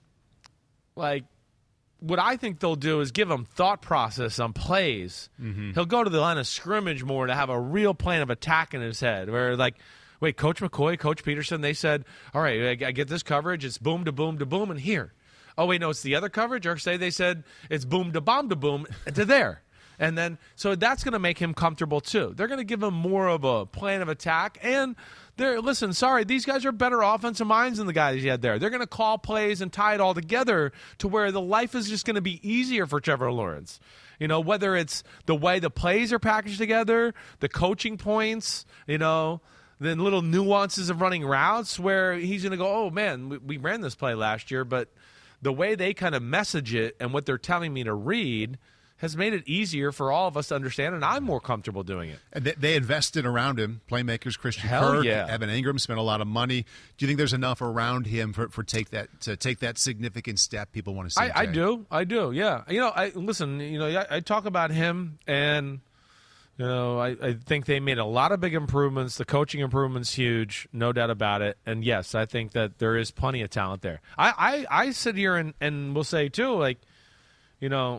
what I think they'll do is give him thought process on plays. Mm-hmm. He'll go to the line of scrimmage more to have a real plan of attack in his head, where wait, Coach McCoy, Coach Peterson, they said, all right, I get this coverage, it's boom to boom to boom, and here. Oh, wait, no, it's the other coverage? Or say they said it's boom to bomb to boom to there. And then, so that's going to make him comfortable too. They're going to give him more of a plan of attack. And listen, sorry, these guys are better offensive minds than the guys he had there. They're going to call plays and tie it all together to where the life is just going to be easier for Trevor Lawrence. You know, whether it's the way the plays are packaged together, the coaching points, you know, then little nuances of running routes where he's going to go, oh, man, we ran this play last year, but the way they kind of message it and what they're telling me to read has made it easier for all of us to understand, and I'm more comfortable doing it. And they invested around him, playmakers, Christian Hell Kirk, yeah. Evan Ingram spent a lot of money. Do you think there's enough around him to take that significant step people want to see? I do, yeah. You know, I talk about him, and you know, I think they made a lot of big improvements. The coaching improvements huge, no doubt about it. And yes, I think that there is plenty of talent there. I sit here and will say too, like, you know,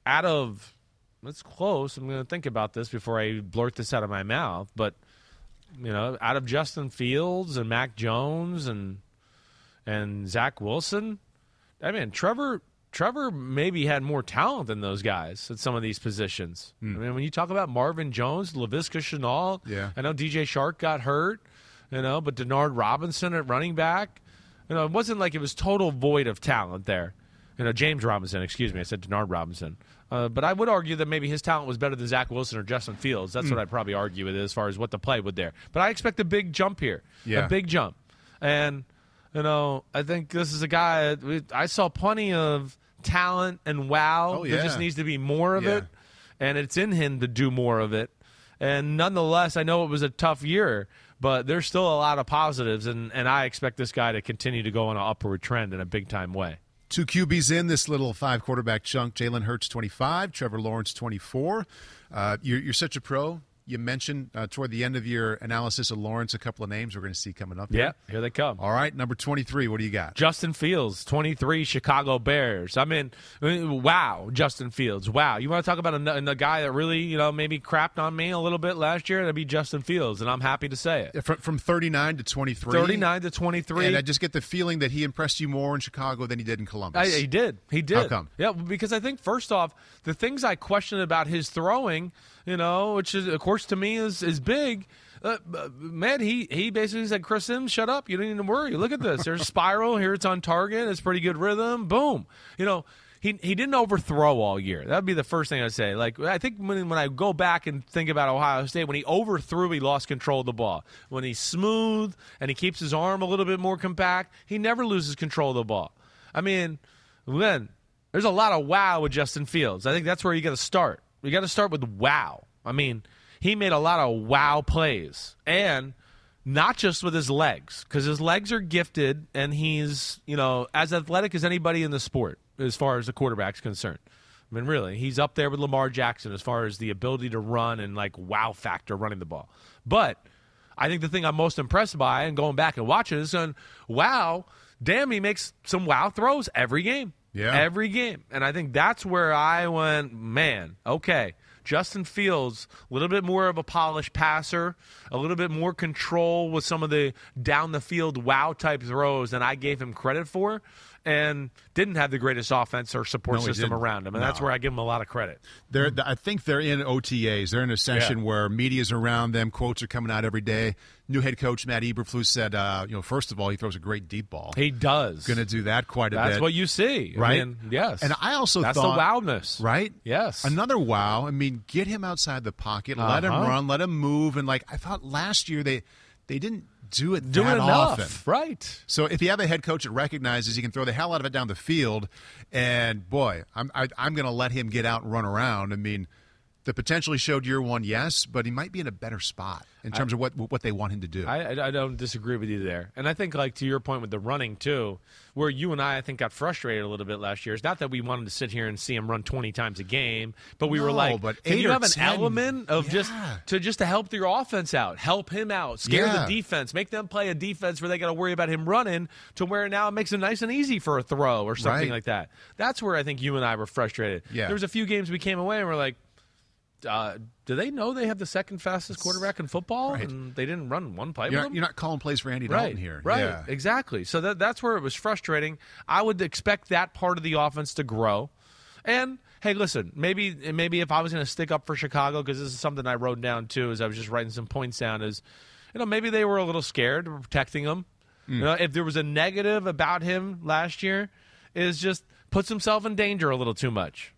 it's close. I'm going to think about this before I blurt this out of my mouth. But, you know, out of Justin Fields and Mac Jones and Zach Wilson, I mean, Trevor maybe had more talent than those guys at some of these positions. I mean, when you talk about Marvin Jones, Laviska Shenault, I know DJ Shark got hurt, you know, but Denard Robinson at running back, you know, it wasn't like it was total void of talent there. You know, James Robinson, excuse me, I said Denard Robinson. But I would argue that maybe his talent was better than Zach Wilson or Justin Fields. That's what I'd probably argue with it as far as what the play would there. But I expect a big jump here, a big jump. And, you know, I think this is a guy, I saw plenty of talent and wow. There just needs to be more of it, and it's in him to do more of it. And nonetheless, I know it was a tough year, but there's still a lot of positives, and I expect this guy to continue to go on an upward trend in a big-time way. 2 QBs in this little 5-quarterback chunk. Jalen Hurts, 25. Trevor Lawrence, 24. You're such a pro. You mentioned toward the end of your analysis of Lawrence a couple of names we're going to see coming up. Yeah, here they come. All right, number 23, what do you got? Justin Fields, 23, Chicago Bears. I mean, wow, Justin Fields. Wow. You want to talk about a guy that really, you know, maybe crapped on me a little bit last year? That'd be Justin Fields, and I'm happy to say it. From 39 to 23. 39 to 23. And I just get the feeling that he impressed you more in Chicago than he did in Columbus. He did. How come? Yeah, because I think, first off, the things I questioned about his throwing, you know, which is, of course, to me is big. Man, he basically said, Chris Sims, shut up. You don't need to worry. Look at this. There's a spiral. Here it's on target. It's pretty good rhythm. Boom. You know, he didn't overthrow all year. That would be the first thing I'd say. Like, I think when I go back and think about Ohio State, when he overthrew, he lost control of the ball. When he's smooth and he keeps his arm a little bit more compact, he never loses control of the ball. I mean, there's a lot of wow with Justin Fields. I think that's where you got to start. You got to start with wow. I mean, he made a lot of wow plays, and not just with his legs, because his legs are gifted, and he's, you know, as athletic as anybody in the sport as far as the quarterback's concerned. I mean, really, he's up there with Lamar Jackson as far as the ability to run and, like, wow factor running the ball. But I think the thing I'm most impressed by, and going back and watching, is on wow, damn, he makes some wow throws every game. Yeah. Every game. And I think that's where I went, man, okay, Justin Fields, a little bit more of a polished passer, a little bit more control with some of the down-the-field wow-type throws than I gave him credit for, and didn't have the greatest offense or support system around him. And that's where I give him a lot of credit. I think they're in OTAs. They're in a session where media's around them. Quotes are coming out every day. New head coach Matt Eberflus said, first of all, he throws a great deep ball. He does. Going to do that quite a bit. That's what you see. Right? I mean, yes. And I also that's thought. That's the wowness. Right? Yes. Another wow. I mean, get him outside the pocket. Let him run. Let him move. And, like, I thought last year they didn't do it that often. Right. So if you have a head coach that recognizes he can throw the hell out of it down the field, and, boy, I'm going to let him get out and run around. I mean, the potentially showed year one, yes, but he might be in a better spot in terms of what they want him to do. I don't disagree with you there. And I think, like, to your point with the running, too, where you and I think, got frustrated a little bit last year. It's not that we wanted to sit here and see him run 20 times a game, but we were like, can you have an element of just to help your offense out, help him out, scare the defense, make them play a defense where they got to worry about him running to where now it makes it nice and easy for a throw or something like that. That's where I think you and I were frustrated. Yeah. There was a few games we came away and we're like, do they know they have the second fastest quarterback in football, and they didn't run one play with him? You're not calling plays for Andy Dalton here. Right, exactly. So that's where it was frustrating. I would expect that part of the offense to grow. And hey, listen, maybe if I was going to stick up for Chicago, because this is something I wrote down too, as I was just writing some points down, is, maybe they were a little scared of protecting him. If there was a negative about him last year, is just puts himself in danger a little too much.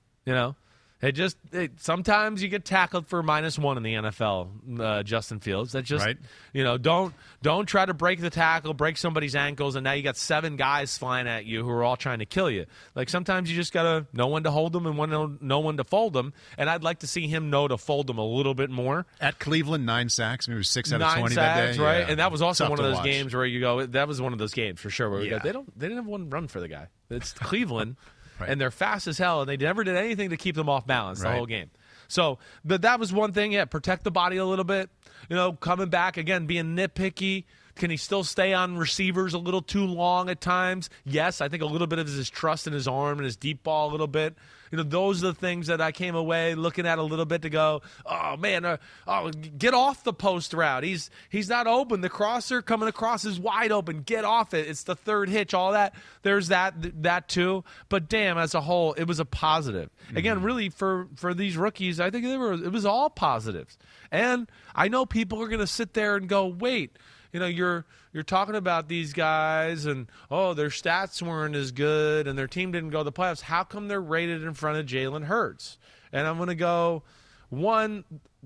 Sometimes you get tackled for -1 in the NFL, Justin Fields. That's just, right. Don't try to break the tackle, break somebody's ankles, and now you got 7 guys flying at you who are all trying to kill you. Like, sometimes you just got to know when to hold them and know when to fold them, and I'd like to see him know to fold them a little bit more. At Cleveland, 9 sacks. Maybe it was 6 out of 20 sacks, that day. right? Yeah. And that was also Tough one of to those watch. games where you go, that was one of those games for sure, where we Yeah. go, they didn't have one run for the guy. It's Cleveland. Right. And they're fast as hell, and they never did anything to keep them off balance the Right. whole game. So, but that was one thing. Yeah, protect the body a little bit. Coming back again, being nitpicky. Can he still stay on receivers a little too long at times? Yes, I think a little bit of his trust in his arm and his deep ball a little bit. Those are the things that I came away looking at a little bit to go, oh, man, get off the post route. He's not open. The crosser coming across is wide open. Get off it. It's the third hitch, all that. There's that too. But, damn, as a whole, it was a positive. Again, really, for these rookies, I think it was all positives. And I know people are going to sit there and go, wait, you're talking about these guys and, their stats weren't as good and their team didn't go to the playoffs. How come they're rated in front of Jalen Hurts? And I'm going to go, one,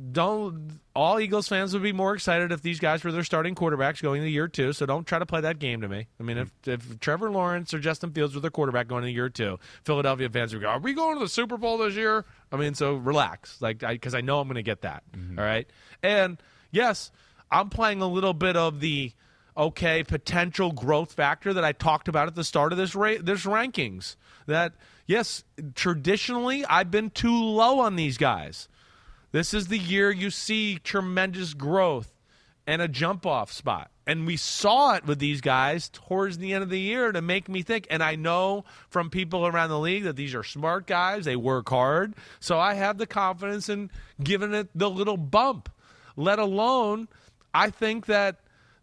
all Eagles fans would be more excited if these guys were their starting quarterbacks going into year 2, so don't try to play that game to me. I mean, if Trevor Lawrence or Justin Fields were their quarterback going into year 2, Philadelphia fans would go, are we going to the Super Bowl this year? I mean, so relax, because I know I'm going to get that, all right? And, yes, I'm playing a little bit of the potential growth factor that I talked about at the start of this rankings. That, yes, traditionally I've been too low on these guys. This is the year you see tremendous growth and a jump-off spot. And we saw it with these guys towards the end of the year to make me think. And I know from people around the league that these are smart guys. They work hard. So I have the confidence in giving it the little bump, let alone – I think that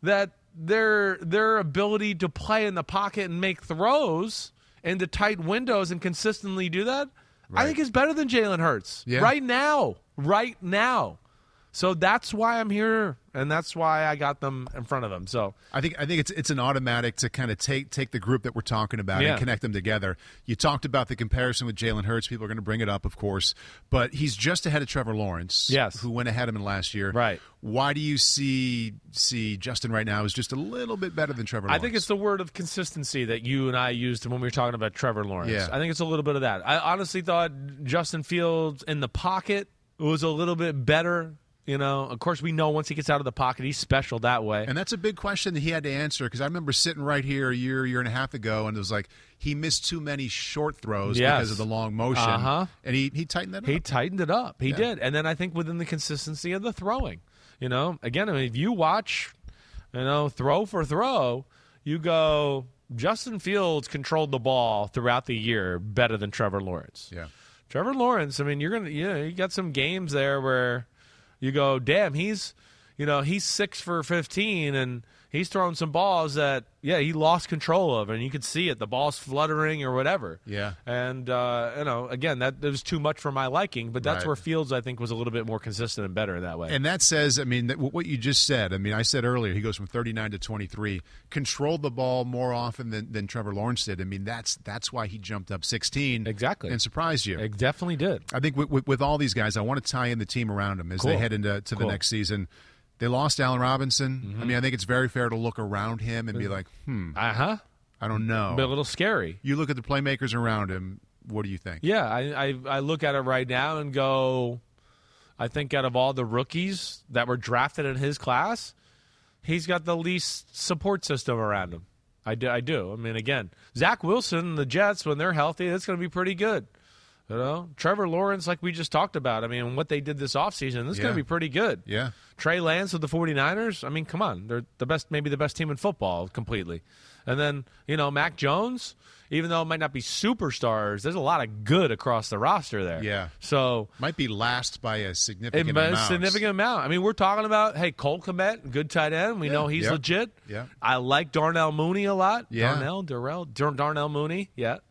their ability to play in the pocket and make throws into tight windows and consistently do that, I think is better than Jalen Hurts right now. So that's why I'm here, and that's why I got them in front of them. So I think it's an automatic to kind of take the group that we're talking about and connect them together. You talked about the comparison with Jalen Hurts. People are going to bring it up, of course, but he's just ahead of Trevor Lawrence, who went ahead of him last year. Right. Why do you see Justin right now is just a little bit better than Trevor Lawrence? I think it's the word of consistency that you and I used when we were talking about Trevor Lawrence. Yeah. I think it's a little bit of that. I honestly thought Justin Fields in the pocket was a little bit better. Of course, we know once he gets out of the pocket, he's special that way. And that's a big question that he had to answer, because I remember sitting right here a year and a half ago, and it was like he missed too many short throws because of the long motion. And he tightened that up. He tightened it up. He did. And then I think within the consistency of the throwing, again, if you watch, throw for throw, you go, Justin Fields controlled the ball throughout the year better than Trevor Lawrence. Yeah. Trevor Lawrence, I mean, you got some games there where you go, damn, he's 6 for 15, and he's throwing some balls that, he lost control of, and you could see it. The ball's fluttering or whatever. Yeah. And, again, that was too much for my liking, but that's where Fields, I think, was a little bit more consistent and better in that way. And that says, I mean, what you just said, I mean, I said earlier, he goes from 39 to 23, controlled the ball more often than Trevor Lawrence did. I mean, that's why he jumped up 16. Exactly. And surprised you. It definitely did. I think with all these guys, I want to tie in the team around them as they head into the next season. They lost Allen Robinson. Mm-hmm. I mean, I think it's very fair to look around him and be like, I don't know. But a little scary. You look at the playmakers around him, what do you think? Yeah, I look at it right now and go, I think out of all the rookies that were drafted in his class, he's got the least support system around him. I do. I mean, again, Zach Wilson, the Jets, when they're healthy, that's going to be pretty good. Trevor Lawrence, like we just talked about, I mean, what they did this offseason, this is going to be pretty good. Yeah. Trey Lance with the 49ers, I mean, come on. They're maybe the best team in football completely. And then, Mac Jones, even though it might not be superstars, there's a lot of good across the roster there. Yeah. So might be last by a significant amount. I mean, we're talking about, Cole Kmet, good tight end. We know he's legit. Yeah. I like Darnell Mooney a lot. Yeah. Darnell Mooney. Yeah.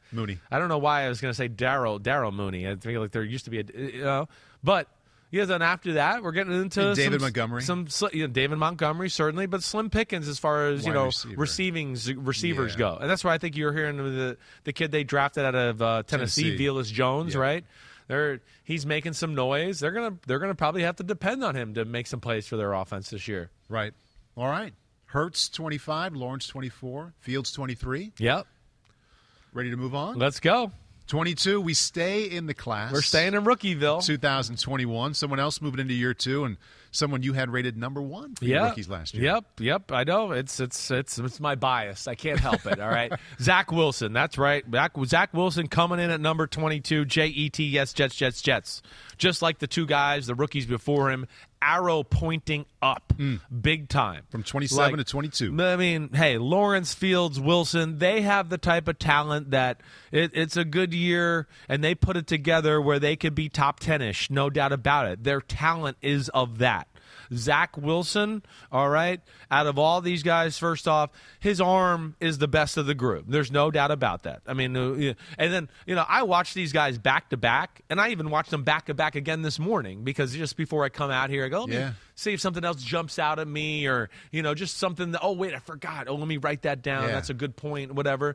Mooney. I don't know why I was going to say Daryl Mooney. I feel like there used to be but. Yeah, then after that, we're getting into David Montgomery. David Montgomery, certainly, but slim pickings as far as receivers go. And that's why I think you're hearing the kid they drafted out of Tennessee, Velus Jones, right? He's making some noise. They're gonna probably have to depend on him to make some plays for their offense this year. Right. All right. Hurts 25, Lawrence 24, Fields 23. Yep. Ready to move on? Let's go. 22, we stay in the class. We're staying in Rookieville. 2021. Someone else moving into year 2, and someone you had rated number 1 for your rookies last year. Yep. I know. It's my bias. I can't help it, all right? Zach Wilson. That's right. Zach Wilson coming in at number 22. Jets, Jets. Just like the two guys, the rookies before him, arrow pointing up big time. From 27 to 22. I mean, hey, Lawrence, Fields, Wilson, they have the type of talent that it's a good year, and they put it together where they could be top 10-ish, no doubt about it. Their talent is of that. Zach Wilson, all right, out of all these guys, first off, his arm is the best of the group. There's no doubt about that. I mean, and then, I watched these guys back-to-back, and I even watched them back-to-back again this morning because just before I come out here, I go, let me see if something else jumps out at me or, just something that, oh, wait, I forgot. Oh, let me write that down. Yeah. That's a good point, whatever.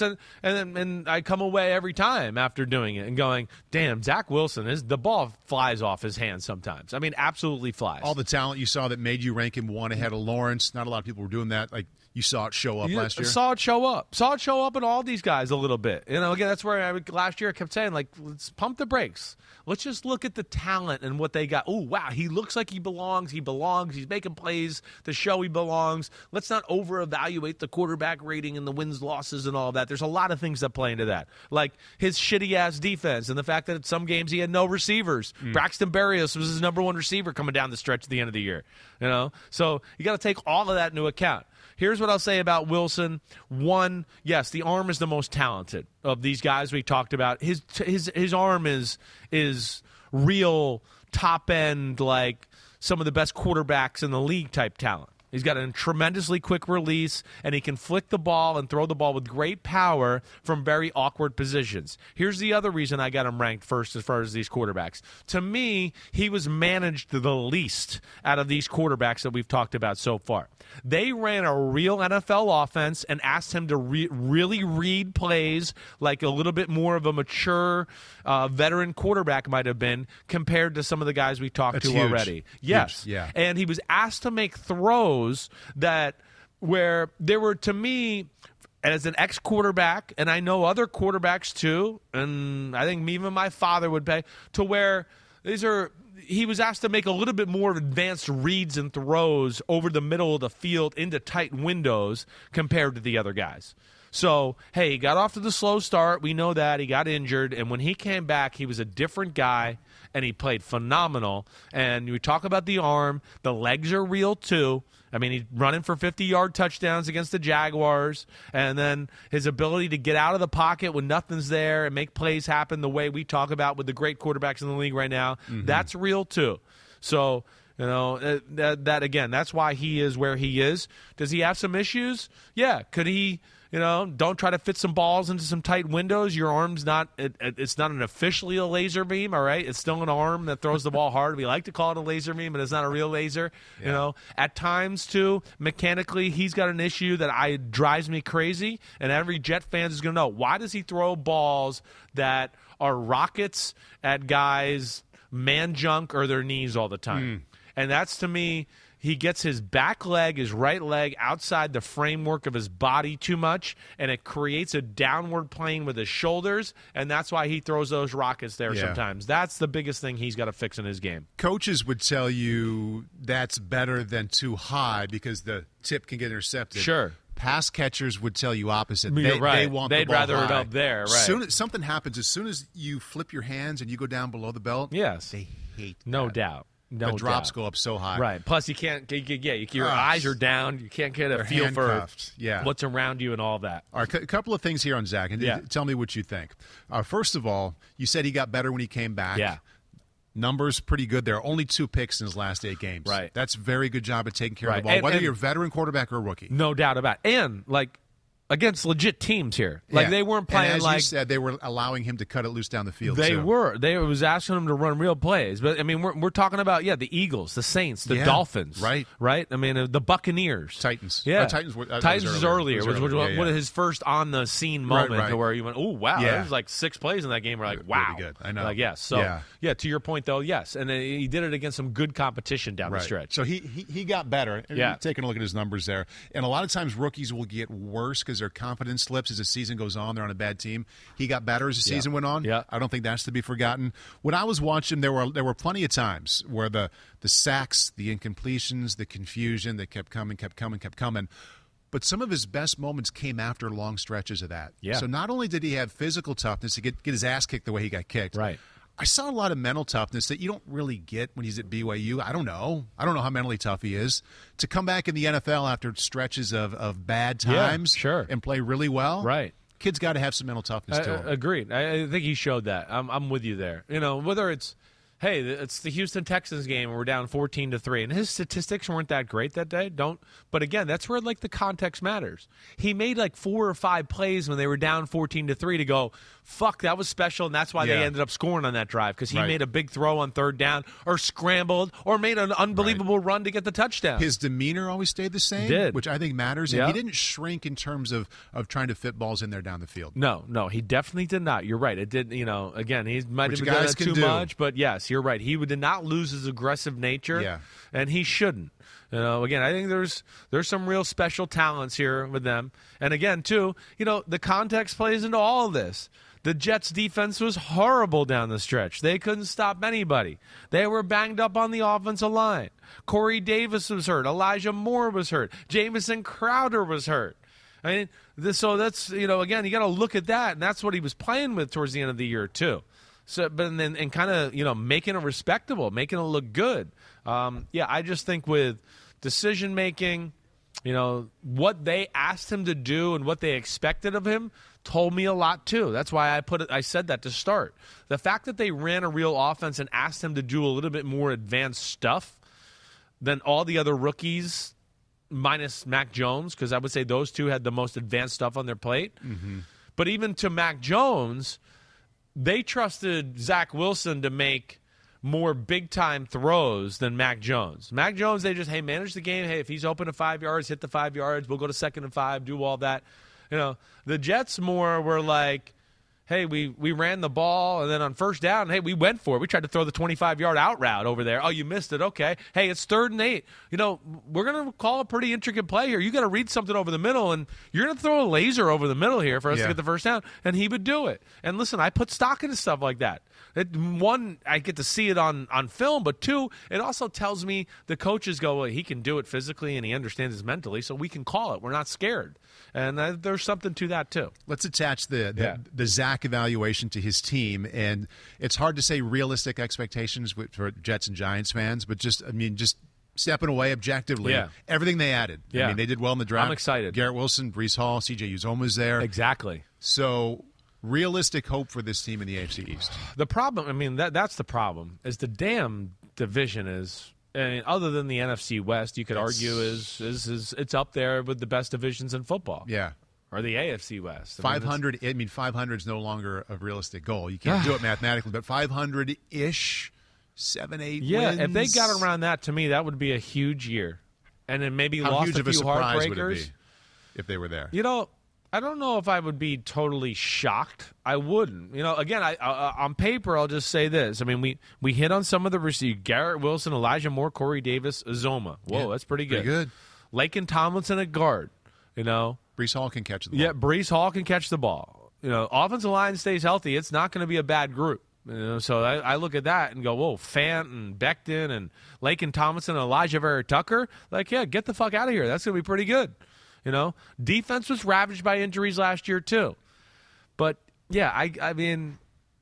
And I come away every time after doing it and going, damn, Zach Wilson, the ball flies off his hands sometimes. I mean, absolutely flies. All the talent you saw that made you rank him 1 ahead of Lawrence. Not a lot of people were doing that. Like, you saw it show up last year? Saw it show up in all these guys a little bit. Again, that's where last year I kept saying, like, let's pump the brakes. Let's just look at the talent and what they got. Oh, wow, he looks like he belongs. He's making plays to show he belongs. Let's not over-evaluate the quarterback rating and the wins, losses, and all of that. There's a lot of things that play into that, like his shitty-ass defense and the fact that in some games he had no receivers. Braxton Berrios was his number 1 receiver coming down the stretch at the end of the year. So you got to take all of that into account. Here's what I'll say about Wilson. 1, yes, the arm is the most talented of these guys we talked about. His arm is real top end, like some of the best quarterbacks in the league type talent. He's got a tremendously quick release, and he can flick the ball and throw the ball with great power from very awkward positions. Here's the other reason I got him ranked first as far as these quarterbacks. To me, he was managed the least out of these quarterbacks that we've talked about so far. They ran a real NFL offense and asked him to really read plays like a little bit more of a mature veteran quarterback might have been compared to some of the guys we talked to already. Yes. Huge. Yeah. And he was asked to make throws that where there were, to me, as an ex-quarterback, and I know other quarterbacks too, and I think even my father would pay, to where he was asked to make a little bit more advanced reads and throws over the middle of the field into tight windows compared to the other guys. So, hey, he got off to the slow start. We know that. He got injured. And when he came back, he was a different guy, and he played phenomenal. And we talk about the arm. The legs are real, too. I mean, he's running for 50-yard touchdowns against the Jaguars. And then his ability to get out of the pocket when nothing's there and make plays happen the way we talk about with the great quarterbacks in the league right now, that's real, too. So, that again, that's why he is where he is. Does he have some issues? Yeah. Could he... don't try to fit some balls into some tight windows. Your arm's not it's not officially a laser beam, all right? It's still an arm that throws the ball hard. We like to call it a laser beam, but it's not a real laser. Yeah. At times, too, mechanically, he's got an issue that drives me crazy, and every Jet fan is going to know. Why does he throw balls that are rockets at guys' man junk or their knees all the time? And that's, to me... He gets his back leg, his right leg, outside the framework of his body too much, and it creates a downward plane with his shoulders, and that's why he throws those rockets there sometimes. That's the biggest thing he's got to fix in his game. Coaches would tell you that's better than too high because the tip can get intercepted. Sure. Pass catchers would tell you opposite. You're right. They want They'd the ball rather high. it up there, right? Something happens as soon as you flip your hands and you go down below the belt. Yes. They hate that. No doubt. The drops go up so high. Right. Plus, you can't your eyes are down. You can't get a feel for what's around you and all that. All right, a couple of things here on Zach, and tell me what you think. First of all, you said he got better when he came back. Yeah. Numbers pretty good there. Only 2 picks in his last 8 games. Right. That's a very good job of taking care of the ball, whether you're a veteran quarterback or a rookie. No doubt about it. And, against legit teams here. Like, they weren't playing and as like you said, they were allowing him to cut it loose down the field. They too. were. They was asking him to run real plays. But I mean, we're talking about the Eagles, the Saints, the Dolphins, right? I mean, the Buccaneers, Titans. Yeah, Titans was earlier. It was his first on the scene moment right. where you went, oh wow, there was like 6 plays in that game. We're like, wow, really good. I know. Like, yes. So to your point though, yes, and he did it against some good competition down the stretch. So he got better. Taking a look at his numbers there, and a lot of times rookies will get worse because their confidence slips as the season goes on. They're on a bad team. He got better as the season went on. Yeah. I don't think that's to be forgotten. When I was watching, there were plenty of times where the sacks, the incompletions, the confusion that kept coming. But some of his best moments came after long stretches of that. Yeah. So not only did he have physical toughness to get his ass kicked the way he got kicked, right. I saw a lot of mental toughness that you don't really get when he's at BYU. I don't know how mentally tough he is. To come back in the NFL after stretches of bad times and play really well. Right. Kid's got to have some mental toughness to him. Agreed. I think he showed that. I'm with you there. Whether it's, hey, it's the Houston Texans game and we're down 14-3, and his statistics weren't that great that day. But again, that's where like the context matters. He made like 4 or 5 plays when they were down 14-3 to go, fuck, that was special, and that's why they ended up scoring on that drive, because he made a big throw on 3rd down or scrambled or made an unbelievable run to get the touchdown. His demeanor always stayed the same, which I think matters, and he didn't shrink in terms of trying to fit balls in there down the field. No, he definitely did not. You're right. It did, again, he might have done that too much, but yes, you're right. He did not lose his aggressive nature, and he shouldn't. Again, I think there's some real special talents here with them. And again, too, the context plays into all of this. The Jets' defense was horrible down the stretch. They couldn't stop anybody. They were banged up on the offensive line. Corey Davis was hurt. Elijah Moore was hurt. Jamison Crowder was hurt. I mean, so that's, again, you got to look at that, and that's what he was playing with towards the end of the year, too. So, but then kind of, making it respectable, making it look good. I just think with decision making, what they asked him to do and what they expected of him told me a lot too. That's why I said that to start. The fact that they ran a real offense and asked him to do a little bit more advanced stuff than all the other rookies, minus Mac Jones, because I would say those two had the most advanced stuff on their plate. Mm-hmm. But even to Mac Jones, they trusted Zach Wilson to make more big-time throws than Mac Jones. Mac Jones, they just, manage the game. Hey, if he's open to 5 yards, hit the 5 yards. We'll go to 2nd and 5, do all that. The Jets more were like, hey, we ran the ball, and then on 1st down, hey, we went for it. We tried to throw the 25-yard out route over there. Oh, you missed it. Okay. Hey, it's 3rd and 8. We're going to call a pretty intricate play here. You got to read something over the middle, and you're going to throw a laser over the middle here for us to get the 1st down. And he would do it. And listen, I put stock into stuff like that. One, I get to see it on film, but 2, it also tells me the coaches go, well, he can do it physically and he understands it mentally, so we can call it. We're not scared. And there's something to that, too. Let's attach the Zach evaluation to his team. And it's hard to say realistic expectations for Jets and Giants fans, but just stepping away objectively, everything they added. Yeah. I mean, they did well in the draft. I'm excited. Garrett Wilson, Breece Hall, C.J. Uzoma's there. Exactly. So realistic hope for this team in the AFC East. The problem, that's the problem, is the damn division is, other than the NFC West, you could argue is it's up there with the best divisions in football. Yeah. Or the AFC West. 500, 500 is no longer a realistic goal. You can't do it mathematically, but 500-ish, 7-8 wins. Yeah, if they got around that, to me, that would be a huge year. And then maybe lost a few heartbreakers. Would it be if they were there? I don't know if I would be totally shocked. I wouldn't. Again, on paper, I'll just say this. I mean, we hit on some of the receivers. Garrett Wilson, Elijah Moore, Corey Davis, Uzoma. Whoa, that's pretty good. Pretty good. Laken Tomlinson at guard. Breece Hall can catch the ball. Yeah, Breece Hall can catch the ball. Offensive line stays healthy. It's not going to be a bad group. So I look at that and go, whoa, Fant and Becton and Laken Tomlinson and Elijah Vera Tucker. Get the fuck out of here. That's going to be pretty good. Defense was ravaged by injuries last year too. But I mean,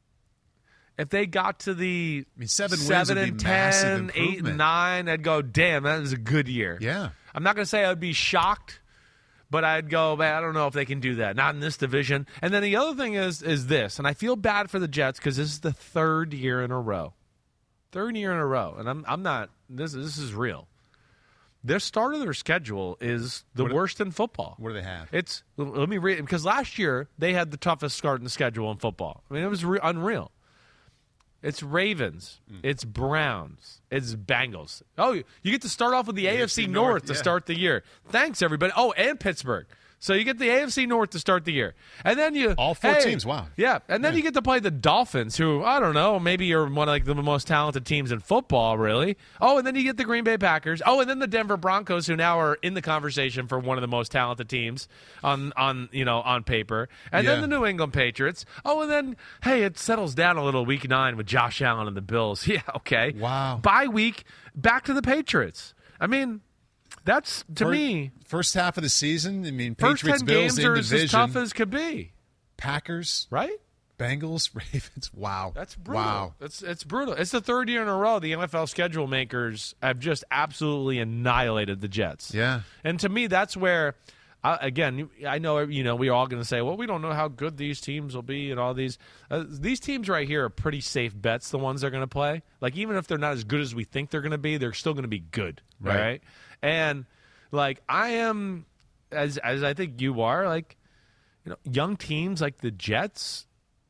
if they got to the 7 and 10, 8 and 9, I'd go, damn, that is a good year. Yeah. I'm not going to say I'd be shocked, but I'd go, man, I don't know if they can do that. Not in this division. And then the other thing is this, and I feel bad for the Jets because this is the 3rd year in a row. 3rd year in a row. And I'm not, this is real. their start of their schedule is the worst in football. What do they have? Let me read, because last year they had the toughest start in the schedule in football. I mean, it was unreal. It's Ravens. It's Browns. It's Bengals. Oh, you get to start off with the AFC North to start the year. Thanks, everybody. Oh, and Pittsburgh. So you get the AFC North to start the year. And then all four teams, wow. Yeah, and then you get to play the Dolphins, who, I don't know, maybe are one of like the most talented teams in football, really. Oh, and then you get the Green Bay Packers. Oh, and then the Denver Broncos, who now are in the conversation for one of the most talented teams on paper. And then the New England Patriots. Oh, and then, hey, it settles down a little week 9 with Josh Allen and the Bills. Yeah, okay. Wow. Bye week, back to the Patriots. I mean, that's, to me, first half of the season. I mean, first Patriots, 10 Bills games in are division. as tough as could be. Packers, right? Bengals, Ravens. Wow, that's brutal. Wow, it's brutal. It's the third year in a row the NFL schedule makers have just absolutely annihilated the Jets. Yeah, and to me, that's where. Again, I know we're all going to say, well, we don't know how good these teams will be, and all these teams right here are pretty safe bets. The ones they're going to play, like even if they're not as good as we think they're going to be, they're still going to be good, right? And like I am, as I think you are, like young teams like the Jets,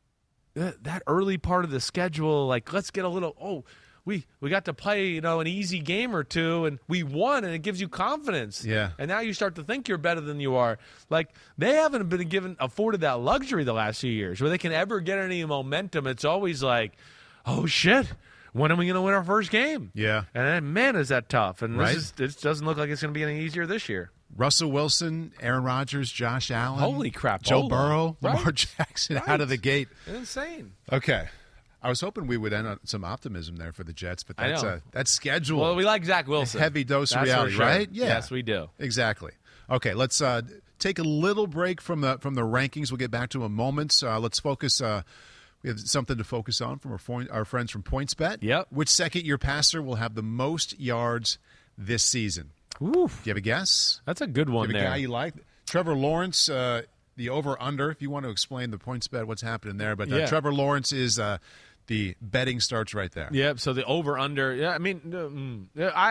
that early part of the schedule, like let's get a little We got to play, an easy game or two, and we won, and it gives you confidence. Yeah. And now you start to think you're better than you are. Like, they haven't been afforded that luxury the last few years where they can ever get any momentum. It's always like, oh, shit, when are we going to win our first game? Yeah. And then, man, is that tough. And right? This doesn't look like it's going to be any easier this year. Russell Wilson, Aaron Rodgers, Josh Allen. Holy crap. Joe Burrow, right? Lamar Jackson out of the gate. Insane. Okay. I was hoping we would end on some optimism there for the Jets, but that's schedule. Well, we like Zach Wilson. Heavy dose of that's reality, for sure. right? Yeah. Yes, we do. Exactly. Okay, let's take a little break from the rankings. We'll get back to them in a moment. Let's focus. We have something to focus on from our friends from PointsBet. Yep. Which second-year passer will have the most yards this season? Oof. Do you have a guess? That's a good one do you have there. A guy you like? Trevor Lawrence, the over-under, if you want to explain the PointsBet, what's happening there. But Trevor Lawrence is the betting starts right there. Yep. So the over/under. Yeah. I mean,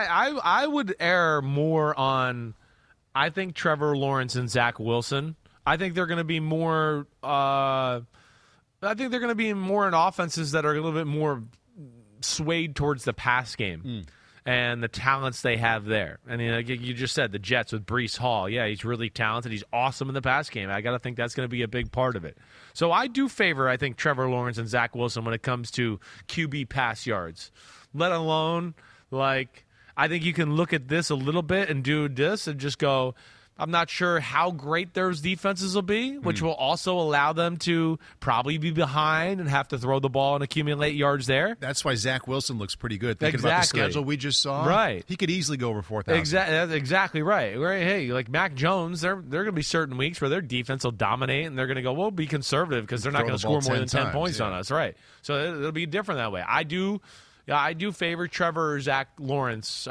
I would err more on. I think Trevor Lawrence and Zach Wilson. I think they're going to be more. I think they're going to be more in offenses that are a little bit more swayed towards the pass game. And the talents they have there. And you just said the Jets with Breece Hall. Yeah, he's really talented. He's awesome in the pass game. I got to think that's going to be a big part of it. So I do favor, I think, Trevor Lawrence and Zach Wilson when it comes to QB pass yards. Let alone, I think you can look at this a little bit and do this and just go, I'm not sure how great those defenses will be, which will also allow them to probably be behind and have to throw the ball and accumulate yards there. That's why Zach Wilson looks pretty good. Thinking about the schedule we just saw, right? He could easily go over 4,000. That's exactly right. Hey, like Mac Jones, there are going to be certain weeks where their defense will dominate, and they're going to go, we'll be conservative because they're not going to score more than 10 points on us, right? So it'll be different that way. I do favor Trevor Lawrence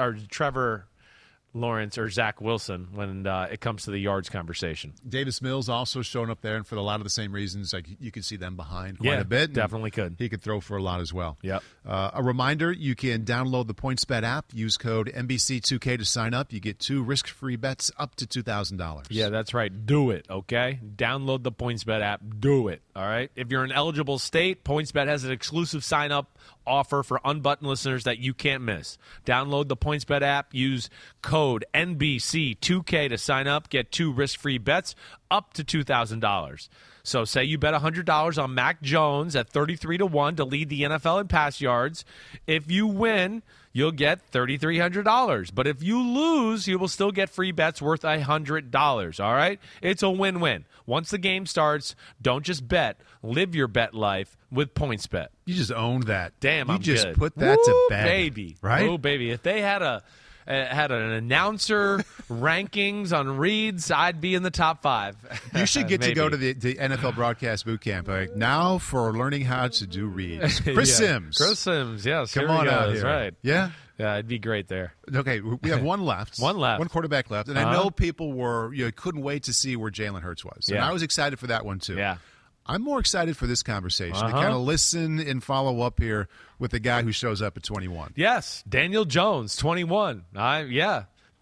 or Zach Wilson when it comes to the yards conversation. Davis Mills also showing up there, and for a lot of the same reasons, like you could see them behind quite a bit. Definitely could. He could throw for a lot as well. Yep. A reminder, you can download the PointsBet app, use code NBC2K to sign up. You get 2 risk-free bets up to $2,000. Yeah, that's right. Do it, okay? Download the PointsBet app. Do it, all right? If you're an eligible state, PointsBet has an exclusive sign-up offer for unbuttoned listeners that you can't miss. Download the PointsBet app, use code NBC2K to sign up, get 2 risk-free bets up to $2,000. So say you bet $100 on Mac Jones at 33-1 to lead the NFL in pass yards. If you win, you'll get $3,300. But if you lose, you will still get free bets worth $100, all right? It's a win-win. Once the game starts, don't just bet. Live your bet life with PointsBet. You just owned that. Damn, you I'm just good. put that to bed. Baby. Right? Oh, baby. If they had an announcer rankings on reads, I'd be in the top 5. You should get to go to the NFL broadcast boot camp. Like, now for learning how to do reads. Chris Sims. Chris Sims, yes. Come on out here. Right. Yeah? Yeah, it'd be great there. Okay, we have one left. One quarterback left. And I know people couldn't wait to see where Jalen Hurts was. And I was excited for that one, too. Yeah. I'm more excited for this conversation to kind of listen and follow up here with the guy who shows up at 21. Yes, Daniel Jones, 21.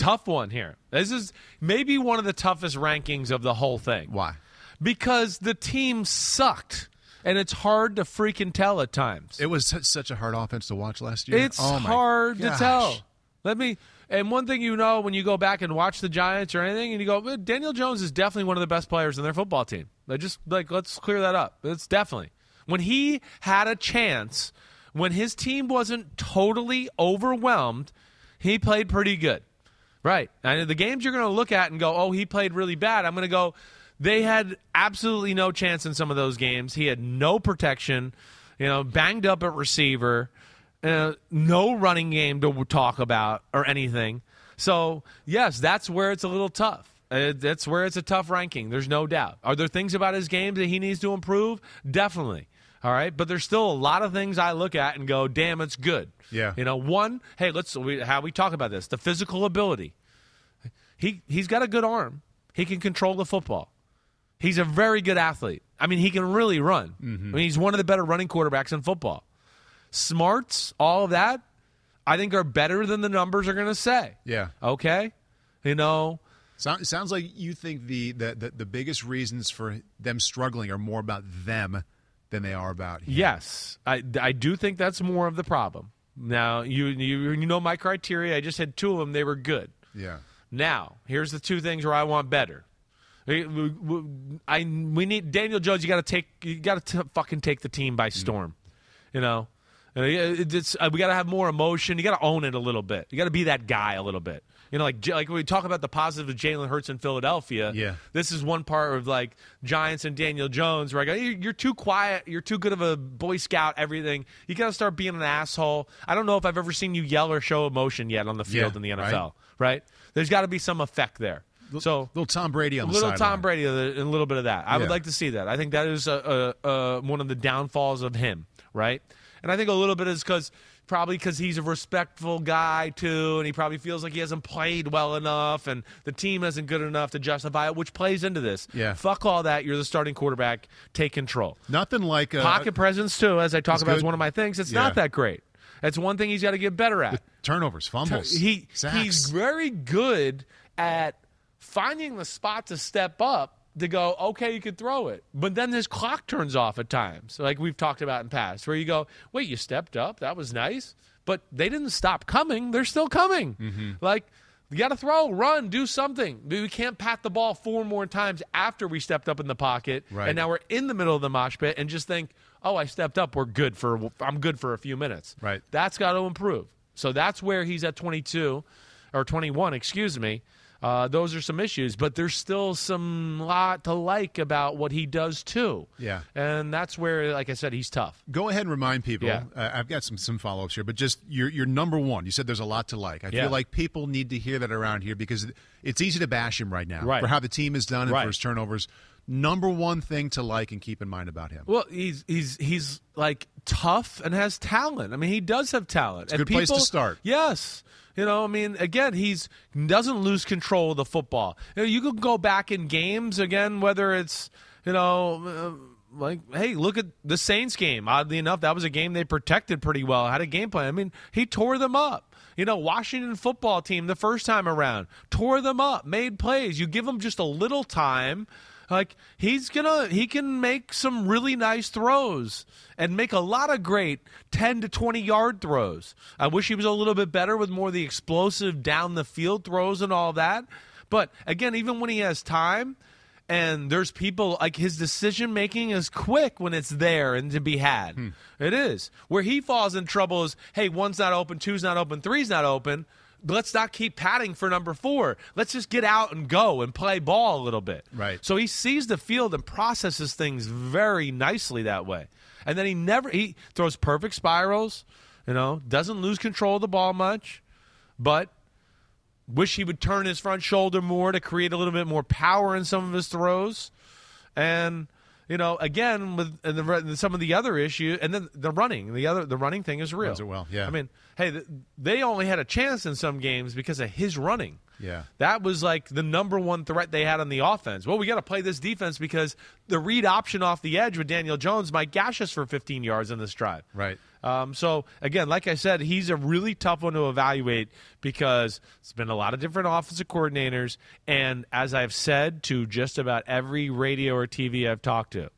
tough one here. This is maybe one of the toughest rankings of the whole thing. Why? Because the team sucked, and it's hard to freaking tell at times. It was such a hard offense to watch last year. It's hard to tell. And one thing you know when you go back and watch the Giants or anything, and you go, well, Daniel Jones is definitely one of the best players in their football team. Let's clear that up. It's definitely. When he had a chance, when his team wasn't totally overwhelmed, he played pretty good. Right. And the games you're going to look at and go, oh, he played really bad, I'm going to go, they had absolutely no chance in some of those games. He had no protection, banged up at receiver, no running game to talk about or anything. So, yes, that's where it's a little tough. That's where it's a tough ranking. There's no doubt. Are there things about his game that he needs to improve? Definitely. All right, but there's still a lot of things I look at and go, damn, it's good. Yeah. One, hey, how we talk about this, the physical ability. He's got a good arm. He can control the football. He's a very good athlete. I mean, he can really run. Mm-hmm. I mean, he's one of the better running quarterbacks in football. Smarts, all of that, I think are better than the numbers are going to say. Yeah. Okay? Sounds like you think the biggest reasons for them struggling are more about them than they are about him. Yes. I do think that's more of the problem. Now, you know my criteria. I just had two of them. They were good. Yeah. Now, here's the two things where I want better. We need Daniel Jones. You got to fucking take the team by storm. We got to have more emotion. You got to own it a little bit. You got to be that guy a little bit. Like when we talk about the positive of Jalen Hurts in Philadelphia, yeah. This is one part of like Giants and Daniel Jones where I go, you're too quiet, you're too good of a Boy Scout, everything. You got to start being an asshole. I don't know if I've ever seen you yell or show emotion yet on the field in the NFL, right? There's got to be some effect there. So little Tom Brady on the sideline. Little Tom Brady and a little bit of that. I would like to see that. I think that is one of the downfalls of him, right? And I think a little bit is probably because he's a respectful guy, too, and he probably feels like he hasn't played well enough, and the team isn't good enough to justify it, which plays into this. Yeah. Fuck all that. You're the starting quarterback. Take control. Nothing like pocket presence, too, as I talk about as one of my things. It's not that great. That's one thing he's got to get better at. Turnovers, fumbles, sacks. He's very good at finding the spot to step up to go, okay, you could throw it. But then his clock turns off at times, like we've talked about in past, where you go, wait, you stepped up? That was nice. But they didn't stop coming. They're still coming. Mm-hmm. Like, you got to throw, run, do something. We can't pat the ball 4 more times after we stepped up in the pocket, right. And now we're in the middle of the mosh pit and just think, oh, I stepped up. I'm good for a few minutes. Right. That's got to improve. So that's where he's at 22 or 21, excuse me. Those are some issues, but there's still some lot to like about what he does too. Yeah, and that's where, like I said, he's tough. Go ahead and remind people. Yeah. I've got some follow-ups here, but just your number one. You said there's a lot to like. I feel like people need to hear that around here because it's easy to bash him right now for how the team is done and for his turnovers. Number one thing to like and keep in mind about him. Well, he's like tough and has talent. I mean, he does have talent. It's a good place to start. Yes. Again, he doesn't lose control of the football. You could go back in games, again, whether it's, like, hey, look at the Saints game. Oddly enough, that was a game they protected pretty well, had a game plan. I mean, he tore them up. Washington football team the first time around, tore them up, made plays. You give him just a little time. Like, he can make some really nice throws and make a lot of great 10 to 20-yard throws. I wish he was a little bit better with more of the explosive down-the-field throws and all that. But, again, even when he has time and there's people, like, his decision-making is quick when it's there and to be had. It is. Where he falls in trouble is, hey, 1's not open, 2's not open, 3's not open. Let's not keep padding for number 4. Let's just get out and go and play ball a little bit. Right. So he sees the field and processes things very nicely that way. And then he throws perfect spirals, doesn't lose control of the ball much, but wish he would turn his front shoulder more to create a little bit more power in some of his throws. And again, with some of the other issues, and then the running thing is real. Runs it well, yeah. I mean, hey, they only had a chance in some games because of his running. Yeah. That was like the number one threat they had on the offense. Well, we got to play this defense because the read option off the edge with Daniel Jones might gash us for 15 yards in this drive. Right. So, again, like I said, he's a really tough one to evaluate because it's been a lot of different offensive coordinators. And as I've said to just about every radio or TV I've talked to,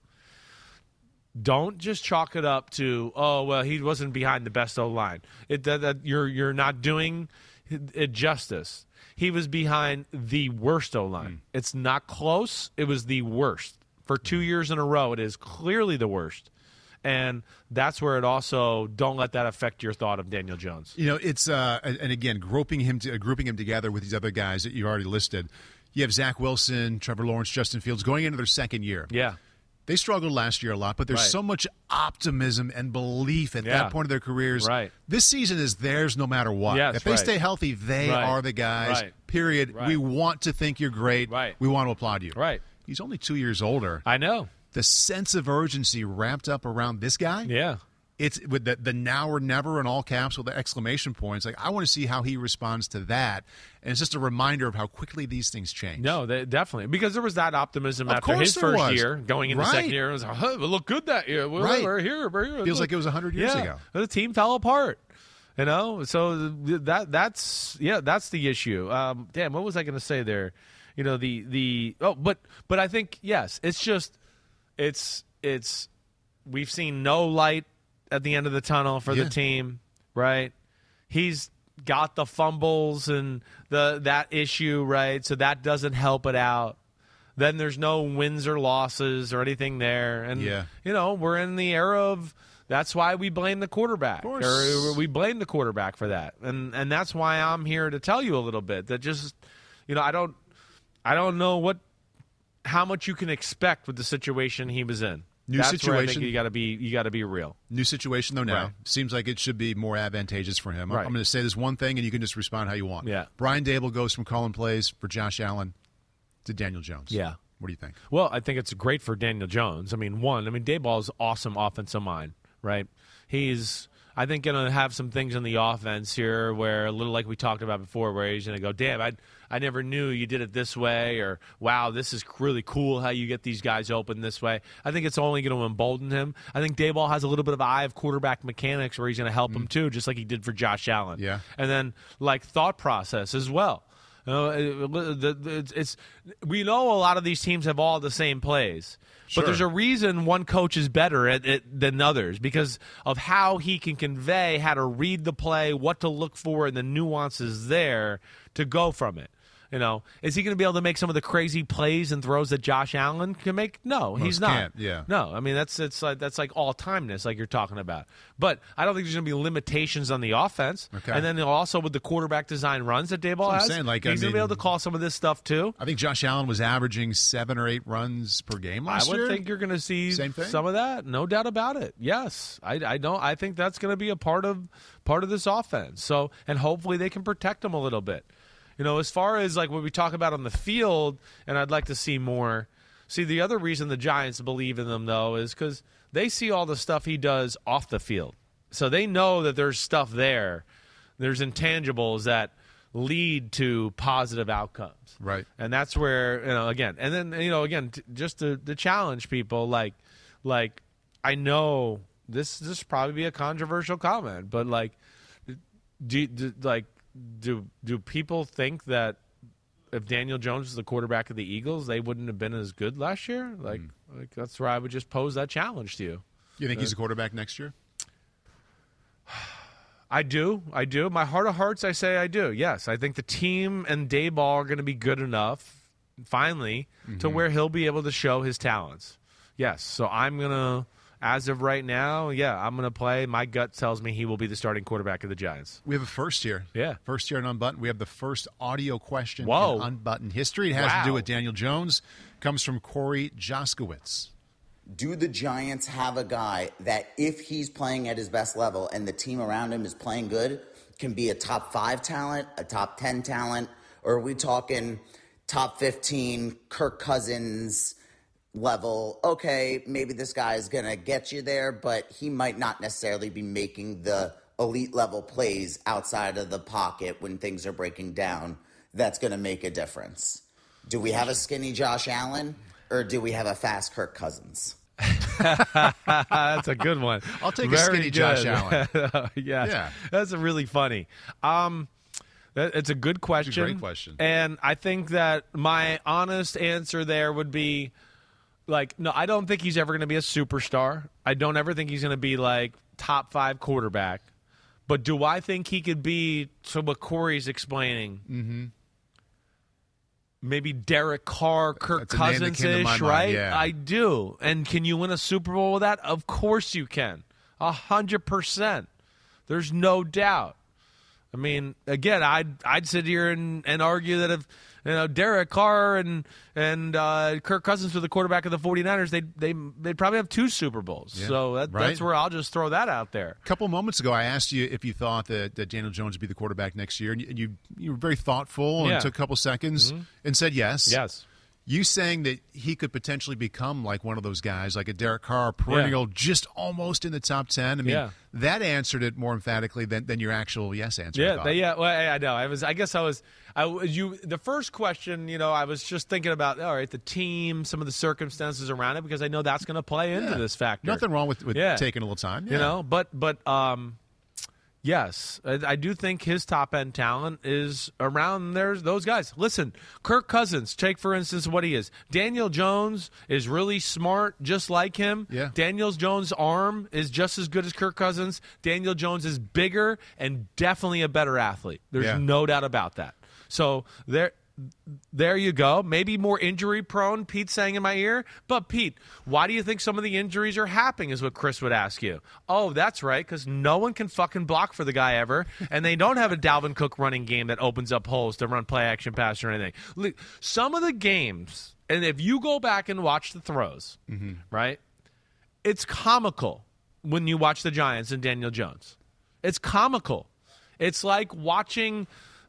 don't just chalk it up to, oh, well, he wasn't behind the best O-line. You're not doing it justice. He was behind the worst O-line. It's not close. It was the worst. For 2 years in a row, it is clearly the worst. And that's where it also, don't let that affect your thought of Daniel Jones. You know, it's and again, grouping him together with these other guys that you already listed. You have Zach Wilson, Trevor Lawrence, Justin Fields going into their second year. Yeah. They struggled last year a lot, but there's so much optimism and belief at that point of their careers. Right. This season is theirs no matter what. Yes, if they stay healthy, they are the guys, period. Right. We want to think you're great. Right. We want to applaud you. Right. He's only 2 years older. I know. The sense of urgency wrapped up around this guy. Yeah. It's with the now or never in all caps with the exclamation points. Like, I want to see how he responds to that. And it's just a reminder of how quickly these things change. No, definitely. Because there was that optimism after his first year, going into the second year. It was like, oh, we look good that year. We're here. Feels like it was 100 years ago. The team fell apart. You know? So that's the issue. Damn, what was I going to say there? You know, but I think, yes, it's just, it's we've seen no light at the end of the tunnel for the team, right? He's got the fumbles and that issue, right? So that doesn't help it out. Then there's no wins or losses or anything there. And, you know, we're in the era of, that's why we blame the quarterback. Or we blame the quarterback for that. And that's why I'm here to tell you a little bit that just, you know, I don't know how much you can expect with the situation he was in. That's situation. Where I think you got to be real. New situation though now. Right. Seems like it should be more advantageous for him. Right. I'm going to say this one thing, and you can just respond how you want. Yeah. Brian Daboll goes from calling plays for Josh Allen to Daniel Jones. Yeah. What do you think? Well, I think it's great for Daniel Jones. I mean, Daboll's awesome offensive mind, right? He's, I think, going to have some things in the offense here where, a little like we talked about before, where he's going to go, damn, I never knew you did it this way, or wow, this is really cool how you get these guys open this way. I think it's only going to embolden him. I think Daboll has a little bit of eye of quarterback mechanics where he's going to help him too, just like he did for Josh Allen. Yeah. And then like thought process as well. You know, we know a lot of these teams have all the same plays. But there's a reason one coach is better at it than others because of how he can convey how to read the play, what to look for, and the nuances there to go from it. You know, is he going to be able to make some of the crazy plays and throws that Josh Allen can make? No, he's not. Can't, yeah. No, I mean that's like all-timeness, like you're talking about. But I don't think there's going to be limitations on the offense. Okay. And then also with the quarterback design runs that Daboll has, he's going to be able to call some of this stuff too. I think Josh Allen was averaging 7 or 8 runs per game last year. I would think you're going to see some of that, no doubt about it. Yes, I think that's going to be a part of this offense. So, and hopefully they can protect him a little bit. You know, as far as like what we talk about on the field, and I'd like to see more. See, the other reason the Giants believe in them, though, is because they see all the stuff he does off the field. So they know that there's stuff there. There's intangibles that lead to positive outcomes. Right. And that's where, you know, again, and then, you know, again, just to challenge people, like I know this probably be a controversial comment, but like, do people think that if Daniel Jones was the quarterback of the Eagles, they wouldn't have been as good last year? Like that's where I would just pose that challenge to you. You think he's a quarterback next year? I do. My heart of hearts, I say I do. Yes, I think the team and Daboll are going to be good enough, finally, to where he'll be able to show his talents. Yes, so I'm going to, as of right now, I'm going to play. My gut tells me he will be the starting quarterback of the Giants. We have a first here. Yeah. First year in Unbuttoned. We have the first audio question in Unbuttoned history. It has to do with Daniel Jones. Comes from Corey Joskowitz. Do the Giants have a guy that if he's playing at his best level and the team around him is playing good, can be a top 5 talent, a top 10 talent, or are we talking top 15 Kirk Cousins level? Okay, maybe this guy is going to get you there, but he might not necessarily be making the elite level plays outside of the pocket when things are breaking down. That's going to make a difference. Do we have a skinny Josh Allen? Or do we have a fast Kirk Cousins? That's a good one. I'll take a Very skinny good. Josh Allen. Yes. Yeah. That's a really funny. It's a good question. It's a great question. And I think that my honest answer there would be, like, no, I don't think he's ever going to be a superstar. I don't ever think he's going to be, like, top 5 quarterback. But do I think he could be, to what Corey's explaining, maybe Derek Carr, Kirk That's a name that came to my Cousins-ish, mind, right? yeah. I do. And can you win a Super Bowl with that? Of course you can. 100%. There's no doubt. I mean, again, I'd sit here and argue that if Derek Carr and Kirk Cousins were the quarterback of the 49ers, they'd probably have 2 Super Bowls. Yeah, So right. that's where I'll just throw that out there. A couple moments ago, I asked you if you thought that Daniel Jones would be the quarterback next year, and you were very thoughtful and took a couple seconds and said yes. Yes. You saying that he could potentially become like one of those guys, like a Derek Carr, perennial, just almost in the top 10. I mean, that answered it more emphatically than your actual yes answer. Yeah. Well, I know. The first question, I was just thinking about, all right, the team, some of the circumstances around it, because I know that's going to play into this factor. Nothing wrong with taking a little time. But yes, I do think his top-end talent is around those guys. Listen, Kirk Cousins, take for instance what he is. Daniel Jones is really smart, just like him. Yeah. Daniel Jones' arm is just as good as Kirk Cousins. Daniel Jones is bigger and definitely a better athlete. There's no doubt about that. So there you go. Maybe more injury prone, Pete's saying in my ear. But, Pete, why do you think some of the injuries are happening is what Chris would ask you. Oh, that's right, because no one can fucking block for the guy ever, and they don't have a Dalvin Cook running game that opens up holes to run play action pass or anything. Look, some of the games, and if you go back and watch the throws, right, it's comical when you watch the Giants and Daniel Jones. It's comical. It's like watching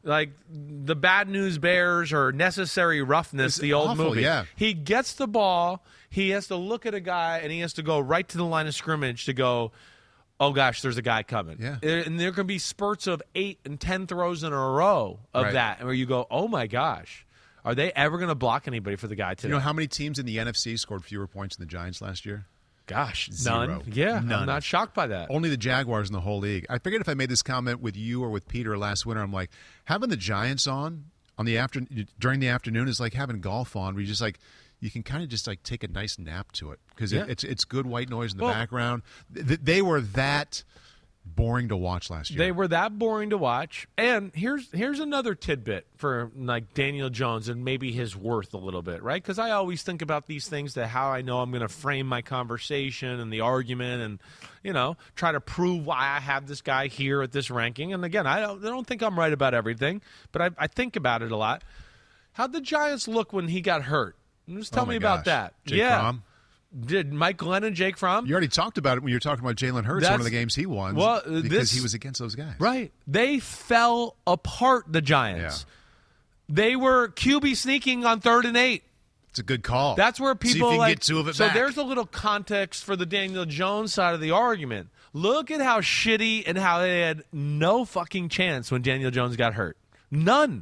the Bad News Bears or Necessary Roughness, the old movie. Yeah. He gets the ball, he has to look at a guy, and he has to go right to the line of scrimmage to go, oh, gosh, there's a guy coming. Yeah. And there can be spurts of 8 and 10 throws in a row of that, where you go, oh, my gosh, are they ever going to block anybody for the guy today? You know how many teams in the NFC scored fewer points than the Giants last year? Gosh, Zero. none. Yeah, None. I'm not shocked by that. Only the Jaguars in the whole league. I figured if I made this comment with you or with Peter last winter, I'm like, having the Giants on the during the afternoon is like having golf on, where you just you can kind of just take a nice nap to it because it's good white noise in the background. They were that boring to watch last year. They were that boring to watch. And here's another tidbit for Daniel Jones and maybe his worth a little bit, right? Because I always think about these things, to how I know I'm going to frame my conversation and the argument, and try to prove why I have this guy here at this ranking. And again, I don't think I'm right about everything, but I think about it a lot. How'd the Giants look when he got hurt? Just tell me about that. Jake Fromm? Did Mike Glennon, Jake Fromm? You already talked about it when you were talking about Jalen Hurts, one of the games he won, because he was against those guys. Right. They fell apart, the Giants. Yeah. They were QB sneaking on 3rd and 8. It's a good call. That's where people see if you can get 2 of it so back. There's a little context for the Daniel Jones side of the argument. Look at how shitty and how they had no fucking chance when Daniel Jones got hurt. None.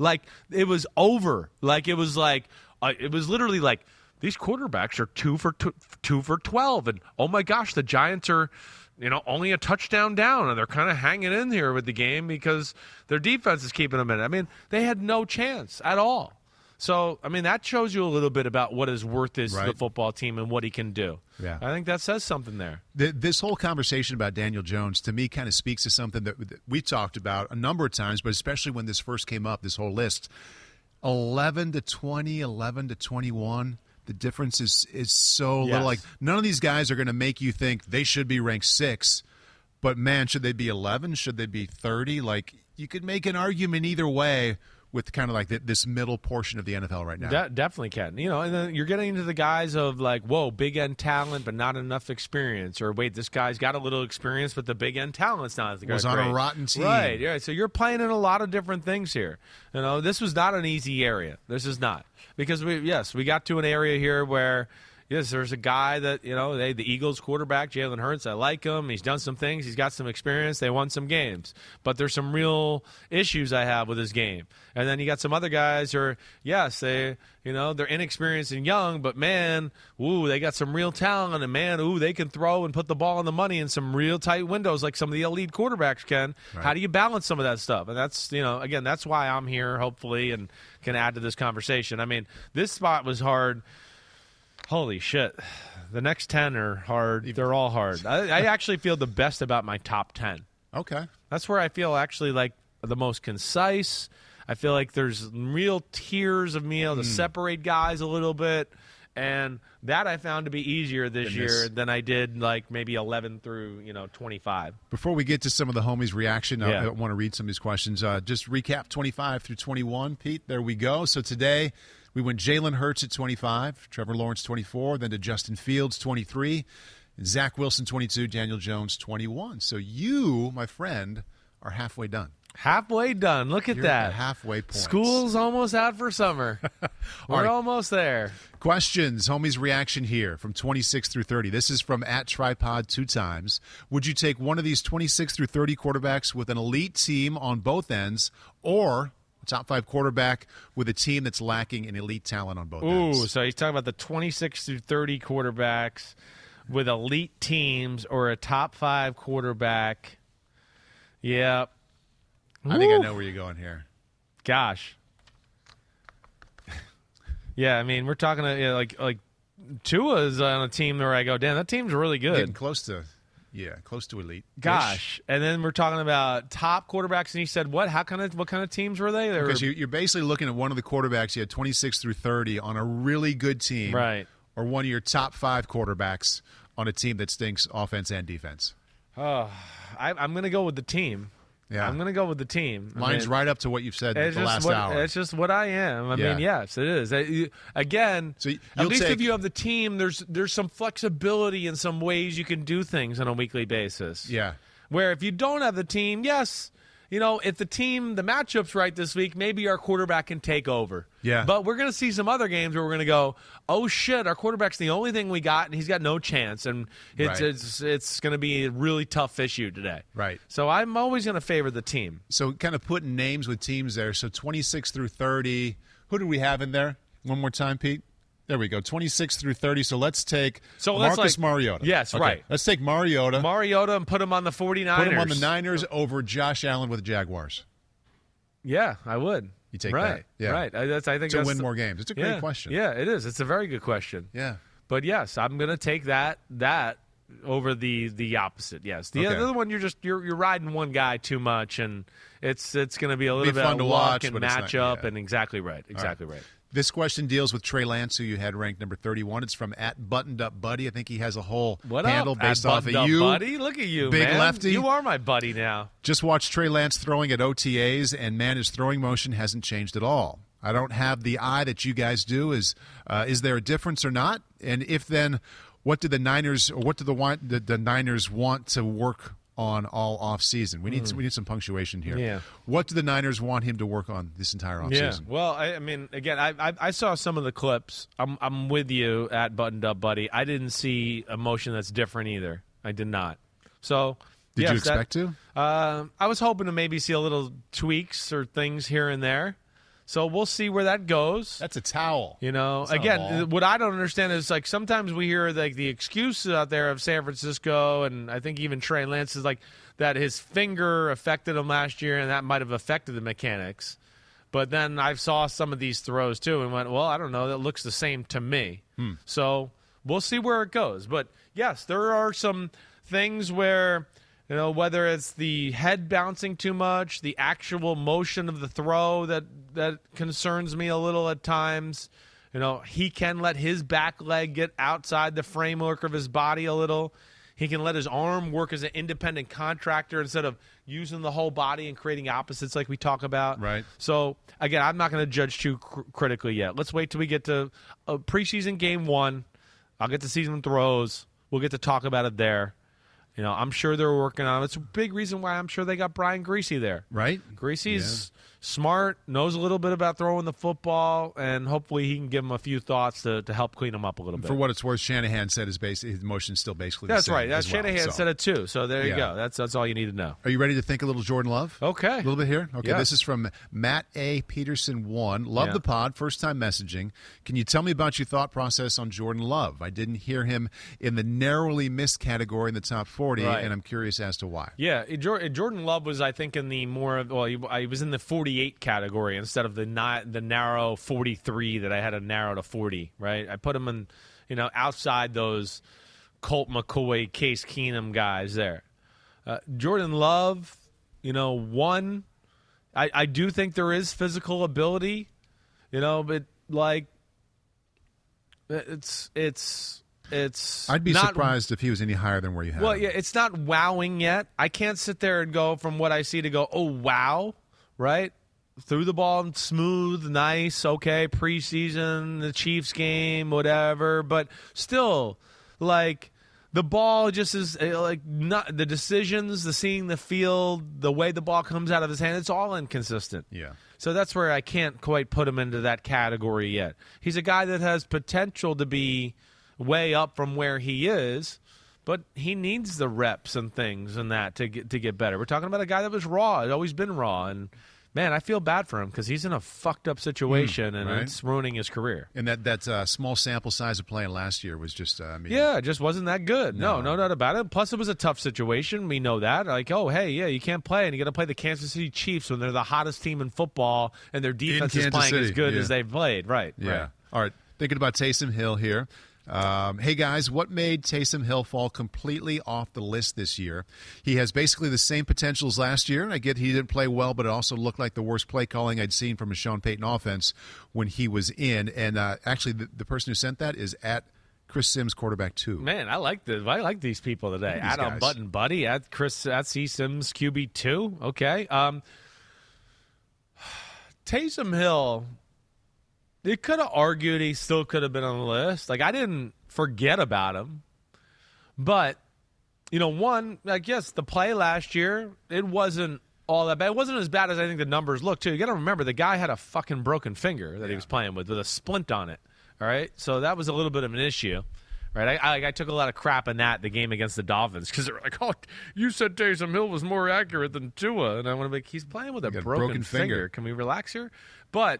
It was over. It was literally like, these quarterbacks are 2 for 12, and oh my gosh, the Giants are, only a touchdown down, and they're kind of hanging in here with the game because their defense is keeping them in it. I mean, they had no chance at all. So, I mean, that shows you a little bit about what his worth is to the football team and what he can do. Yeah. I think that says something there. This whole conversation about Daniel Jones, to me, kind of speaks to something that we talked about a number of times, but especially when this first came up, this whole list. 11 to 20, 11 to 21. The difference is so little. None of these guys are going to make you think they should be ranked 6, but man, should they be 11? Should they be 30? You could make an argument either way with kind of this middle portion of the NFL right now. Definitely can. And then you're getting into the guys of whoa, big end talent, but not enough experience. Or wait, this guy's got a little experience, but the big end talent's not as great. Was on a rotten team. Right, yeah. So you're playing in a lot of different things here. This was not an easy area. This is not. Because we got to an area here where, yes, there's a guy that, the Eagles quarterback, Jalen Hurts, I like him. He's done some things. He's got some experience. They won some games. But there's some real issues I have with his game. And then you got some other guys who are, yes, they're inexperienced and young, but man, they got some real talent. And man, they can throw and put the ball on the money in some real tight windows like some of the elite quarterbacks can. Right. How do you balance some of that stuff? And that's, again, that's why I'm here, hopefully, and can add to this conversation. I mean, this spot was hard. Holy shit. The next 10 are hard. They're all hard. I actually feel the best about my top 10. Okay. That's where I feel actually like the most concise. I feel like there's real tiers of me able to separate guys a little bit. And that I found to be easier this year than I did like maybe 11 through 25. Before we get to some of the homies' reaction, I want to read some of these questions. Just recap 25 through 21, Pete. There we go. So today we went Jalen Hurts at 25, Trevor Lawrence 24, then to Justin Fields 23, Zach Wilson 22, Daniel Jones 21. So you, my friend, are halfway done. Halfway done. Look at You're that. At the halfway point. School's almost out for summer. We're almost there. Questions. Homie's reaction here from 26 through 30. This is from @Tripod 2 times. Would you take one of these 26 through 30 quarterbacks with an elite team on both ends, or a top 5 quarterback with a team that's lacking in elite talent on both ends? Ooh, so he's talking about the 26 through 30 quarterbacks with elite teams or a top 5 quarterback. Yeah. I think I know where you're going here. Gosh. Yeah, I mean, we're talking like Tua's on a team where I go, damn, that team's really good. Getting close to elite. Gosh. And then we're talking about top quarterbacks, and he said what? What kind of teams were they? Because you're basically looking at one of the quarterbacks. You had 26 through 30 on a really good team. Right. Or one of your top 5 quarterbacks on a team that stinks offense and defense. Oh, I'm going to go with the team. Yeah. I'm going to go with the team. Mine's right up to what you've said the last hour. It's just what I am. I mean, yes, it is. Again, so at least if you have the team, there's some flexibility in some ways you can do things on a weekly basis. Yeah. Where if you don't have the team, yes, if the matchup's right this week, maybe our quarterback can take over. Yeah. But we're going to see some other games where we're going to go, oh, shit, our quarterback's the only thing we got, and he's got no chance. And it's going to be a really tough issue today. Right. So I'm always going to favor the team. So kind of putting names with teams there. So 26 through 30. Who do we have in there? One more time, Pete. There we go, 26 through 30. So let's take Marcus Mariota. Yes, okay. Right. Let's take Mariota. And put him on the 49ers. Put him on the Niners over Josh Allen with the Jaguars. Yeah, I would. You take that. Yeah. Right. I think to win more games. It's a great question. Yeah, it is. It's a very good question. Yeah. But, yes, I'm going to take that over the opposite. Yes. The other one, you're riding one guy too much, and it's going to be a little bit fun of to luck watch, and matchup, and exactly right. Exactly right. This question deals with Trey Lance, who you had ranked number 31. It's from @ButtonedUpBuddy. I think he has a whole handle based off of you. Buddy? Look at you, big man. lefty. You are my buddy now. Just watched Trey Lance throwing at OTAs, and, man, his throwing motion hasn't changed at all. I don't have the eye that you guys do. Is there a difference or not? And if then, what do the Niners want to work on all off season? We need some punctuation here. Yeah. What do the Niners want him to work on this entire off season? Well, I mean, again, I saw some of the clips. I'm with you @ButtonedUpBuddy. I didn't see a motion that's different either. I did not. So did you expect to? I was hoping to maybe see a little tweaks or things here and there. So we'll see where that goes. That's a towel. Again, what I don't understand is like sometimes we hear like the excuses out there of San Francisco, and I think even Trey Lance is like that his finger affected him last year, and that might have affected the mechanics. But then I saw some of these throws too, and went, well, I don't know, that looks the same to me. So we'll see where it goes. But yes, there are some things where, whether it's the head bouncing too much, the actual motion of the throw that concerns me a little at times. He can let his back leg get outside the framework of his body a little. He can let his arm work as an independent contractor instead of using the whole body and creating opposites like we talk about. Right. So, again, I'm not going to judge too critically yet. Let's wait till we get to preseason game 1. I'll get to season throws. We'll get to talk about it there. I'm sure they're working on it. It's a big reason why I'm sure they got Brian Griese there. Right. Griese's Smart, knows a little bit about throwing the football, and hopefully he can give him a few thoughts to help clean him up a little bit. For what it's worth, Shanahan said his motion's still basically That's the same. right. That's Shanahan said it too. So there you go. That's all you need to know. Are you ready to think a little Jordan Love? Okay. A little bit here? Okay, Yeah. This is from Matt A. Peterson 1. Love the pod, first time messaging. Can you tell me about your thought process on Jordan Love? I didn't hear him in the narrowly missed category in the top 40, and I'm curious as to why. Yeah, Jordan Love was, I think, in the more he was in the 48 category instead of the narrow 43 that I had to narrow to 40. Right, I put him in, outside those Colt McCoy, Case Keenum guys there. Jordan Love, one, I do think there is physical ability, but like it's. I'd be not, surprised if he was any higher than where you have him. Well, yeah, it's not wowing yet. I can't sit there and go from what I see to go, oh, wow, right? Threw the ball smooth, nice, okay, preseason, the Chiefs game, whatever. But still, like, the ball just is, like, not the decisions, the seeing the field, the way the ball comes out of his hand, it's all inconsistent. Yeah. So that's where I can't quite put him into that category yet. He's a guy that has potential to be way up from where he is, but he needs the reps and things and that to get better. We're talking about a guy that was raw, had always been raw, and man, I feel bad for him because he's in a fucked up situation and it's ruining his career. And that small sample size of playing last year was just, it just wasn't that good. No doubt about it. Plus, it was a tough situation. We know that. Like, oh, hey, yeah, you can't play, and you got to play the Kansas City Chiefs when they're the hottest team in football, and their defense is playing as good as they've played. Right. Yeah. Right. All right. Thinking about Taysom Hill here. Hey, guys, what made Taysom Hill fall completely off the list this year? He has basically the same potential as last year. I get he didn't play well, but it also looked like the worst play calling I'd seen from a Sean Payton offense when he was in. And actually, the person who sent that is at Chris Sims, quarterback 2. Man, I like these people today. Adam Button Buddy at C Sims QB 2. Okay. Taysom Hill. You could have argued he still could have been on the list. Like, I didn't forget about him. But, one, like, yes, the play last year, it wasn't all that bad. It wasn't as bad as I think the numbers look, too. You got to remember, the guy had a fucking broken finger that he was playing with a splint on it. All right? So that was a little bit of an issue. Right? I took a lot of crap in the game against the Dolphins because they're like, oh, you said Taysom Hill was more accurate than Tua. And I want to be like, he's playing with a broken finger. Can we relax here? But,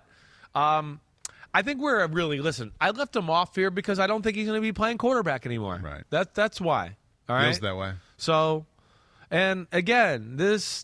I think we're really I left him off here because I don't think he's going to be playing quarterback anymore. Right. That's why. All right. Feels that way. So, and again, this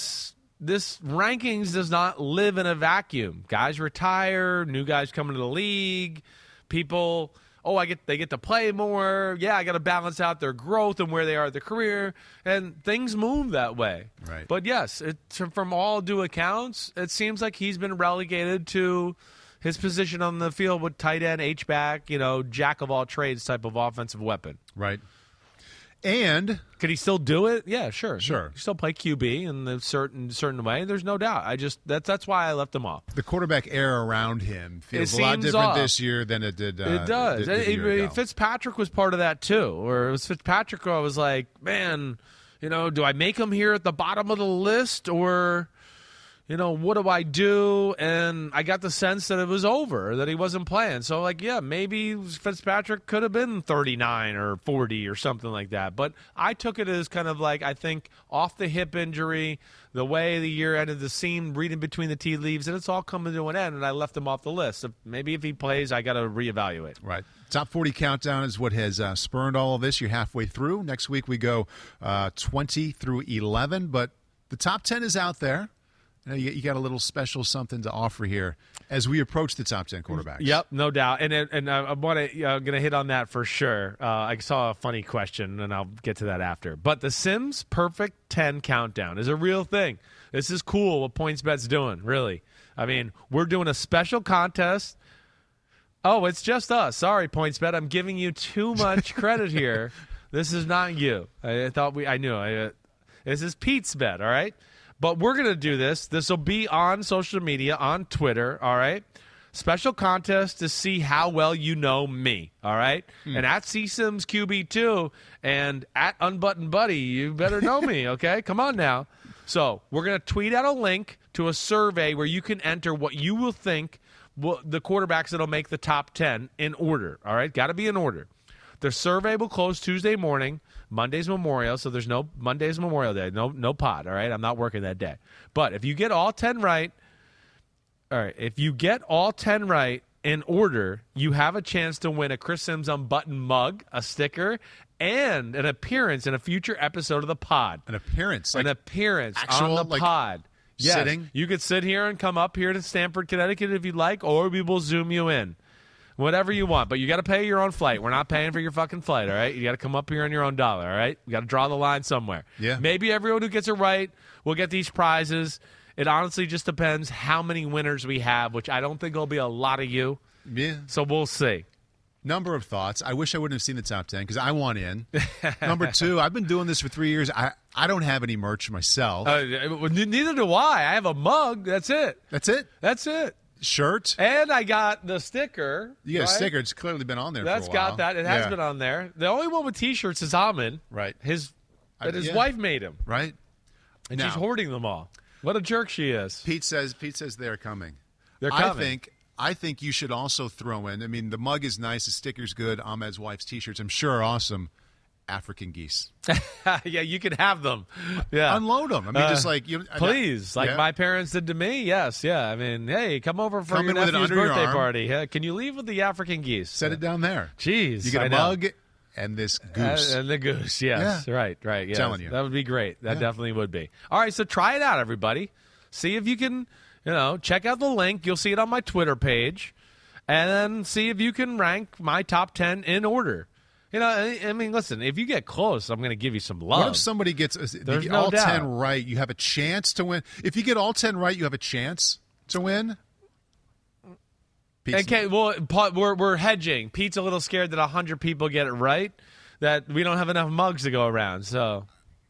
rankings does not live in a vacuum. Guys retire, new guys come into the league, people. Oh, they get to play more. Yeah, I got to balance out their growth and where they are in their career, and things move that way. Right. But yes, from all due accounts, it seems like he's been relegated to his position on the field with tight end, H-back, jack of all trades type of offensive weapon. Right. And could he still do it? Yeah, sure. Sure. He still play QB in a certain way. There's no doubt. That's why I left him off. The quarterback air around him feels a lot different this year than it did. It does. Fitzpatrick was part of that too. Or it was Fitzpatrick who I was like, man, do I make him here at the bottom of the list or what do I do? And I got the sense that it was over, that he wasn't playing. So, maybe Fitzpatrick could have been 39 or 40 or something like that. But I took it as kind of like, I think, off the hip injury, the way the year ended, the scene, reading between the tea leaves, and it's all coming to an end, and I left him off the list. So maybe if he plays, I got to reevaluate. Right. Top 40 countdown is what has spurned all of this. You're halfway through. Next week we go 20 through 11, but the top 10 is out there. You got a little special something to offer here as we approach the top 10 quarterbacks. Yep, no doubt. And I'm going to hit on that for sure. I saw a funny question, and I'll get to that after. But the Sims Perfect 10 Countdown is a real thing. This is cool what PointsBet's doing, really. I mean, we're doing a special contest. Oh, it's just us. Sorry, PointsBet. I'm giving you too much credit here. This is not you. I knew. This is Pete's bet, all right? But we're going to do this. This will be on social media, on Twitter, all right? Special contest to see how well you know me, all right? And at CSims QB2 and at Unbuttoned Buddy, you better know me, okay? Come on now. So we're going to tweet out a link to a survey where you can enter what you will think the quarterbacks that'll make the top 10 in order. All right? Got to be in order. The survey will close Tuesday morning. Monday's Memorial, so there's no Monday's Memorial Day. No pod, all right? I'm not working that day. But if you get all 10 right, all right, if you get all 10 right in order, you have a chance to win a Chris Sims Unbuttoned mug, a sticker, and an appearance in a future episode of the pod. An appearance? An appearance on the pod. Yes. Sitting? You could sit here and come up here to Stamford, Connecticut if you'd like, or we will Zoom you in. Whatever you want, but you got to pay your own flight. We're not paying for your fucking flight, all right? You got to come up here on your own dollar, all right? You got to draw the line somewhere. Yeah. Maybe everyone who gets it right will get these prizes. It honestly just depends how many winners we have, which I don't think will be a lot of you. Yeah. So we'll see. Number of thoughts. I wish I wouldn't have seen the top 10 because I want in. Number 2, I've been doing this for 3 years. I don't have any merch myself. Neither do I. I have a mug. That's it. That's it? That's it. Shirt. And I got the sticker. You got right? a sticker. It's clearly been on there That's for a while. got that. It has been on there. The only one with T-shirts is Almond. Right. His wife made him. Right. And she's hoarding them all. What a jerk she is. Pete says they're coming. They're coming. I think you should also throw in, I mean, the mug is nice, the sticker's good, Ahmed's wife's T-shirts, I'm sure are awesome. African geese. Yeah, you can have them. Yeah, unload them. I mean, just like please, like my parents did to me. Yes, yeah. I mean, hey, come over for your nephew's birthday party. Can you leave with the African geese? Set it down there. Jeez, you get a mug and this goose and the goose. Yes, yeah. right. Yes. Telling you, that would be great. That definitely would be. All right, so try it out, everybody. See if you can. Check out the link. You'll see it on my Twitter page, and then see if you can rank my top 10 in order. I mean, listen, if you get close, I'm going to give you some love. What if somebody gets all 10 right? You have a chance to win. If you get all 10 right, you have a chance to win. Okay, well, we're hedging. Pete's a little scared that 100 people get it right, that we don't have enough mugs to go around. So,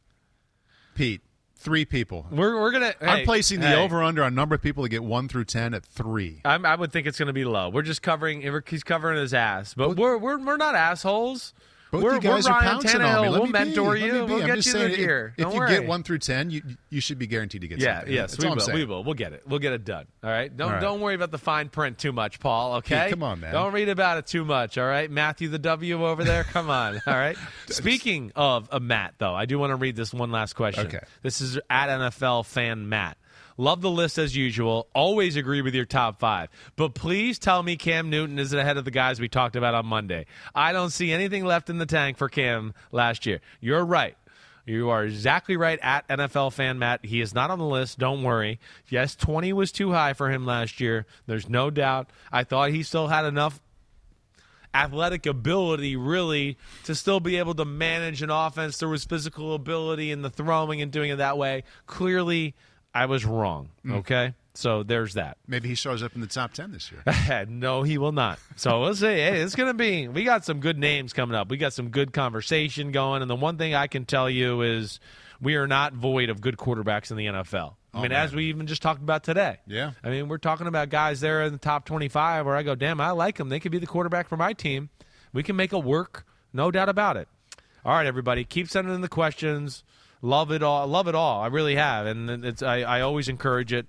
Pete, 3 people. We're gonna. I'm placing the over/under on number of people to get 1 through 10 at 3. I would think it's going to be low. We're just covering. He's covering his ass, but we're not assholes. Both you guys are pouncing on me. We'll mentor you. We'll get you the gear. If you get 1 through 10, you should be guaranteed to get something. Yes, we will. We'll get it. We'll get it done. All right. Don't worry about the fine print too much, Paul. Okay. Hey, come on, man. Don't read about it too much. All right, Matthew the W over there. Come on. All right. Speaking of Matt, though, I do want to read this one last question. Okay. This is at NFL fan Matt. Love the list as usual. Always agree with your top 5. But please tell me Cam Newton is ahead of the guys we talked about on Monday. I don't see anything left in the tank for Cam last year. You're right. You are exactly right at NFL fan Matt. He is not on the list. Don't worry. Yes, 20 was too high for him last year. There's no doubt. I thought he still had enough athletic ability, really, to still be able to manage an offense. There was physical ability in the throwing and doing it that way. Clearly, I was wrong, okay? So there's that. Maybe he shows up in the top 10 this year. No, he will not. So we'll see. Hey, it's going to be – we got some good names coming up. We got some good conversation going. And the one thing I can tell you is we are not void of good quarterbacks in the NFL. I mean, as we even just talked about today. Yeah. I mean, we're talking about guys there in the top 25 where I go, damn, I like them. They could be the quarterback for my team. We can make it work. No doubt about it. All right, everybody. Keep sending in the questions. Love it all. Love it all. I really have. And I always encourage it.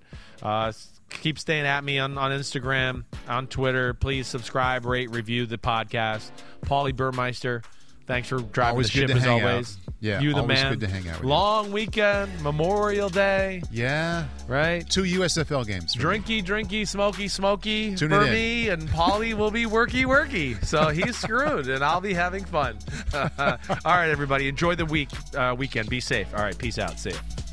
Keep staying at me on Instagram, on Twitter. Please subscribe, rate, review the podcast. Paulie Burmeister, thanks for driving always the ship as always. Yeah, you the always man. Good to hang out with you. Long weekend, Memorial Day. Yeah. Right? 2 USFL games. Drinky, smoky Tune for it in. me, and Paulie will be worky. So he's screwed, and I'll be having fun. All right, everybody. Enjoy the weekend. Be safe. All right, peace out. See ya.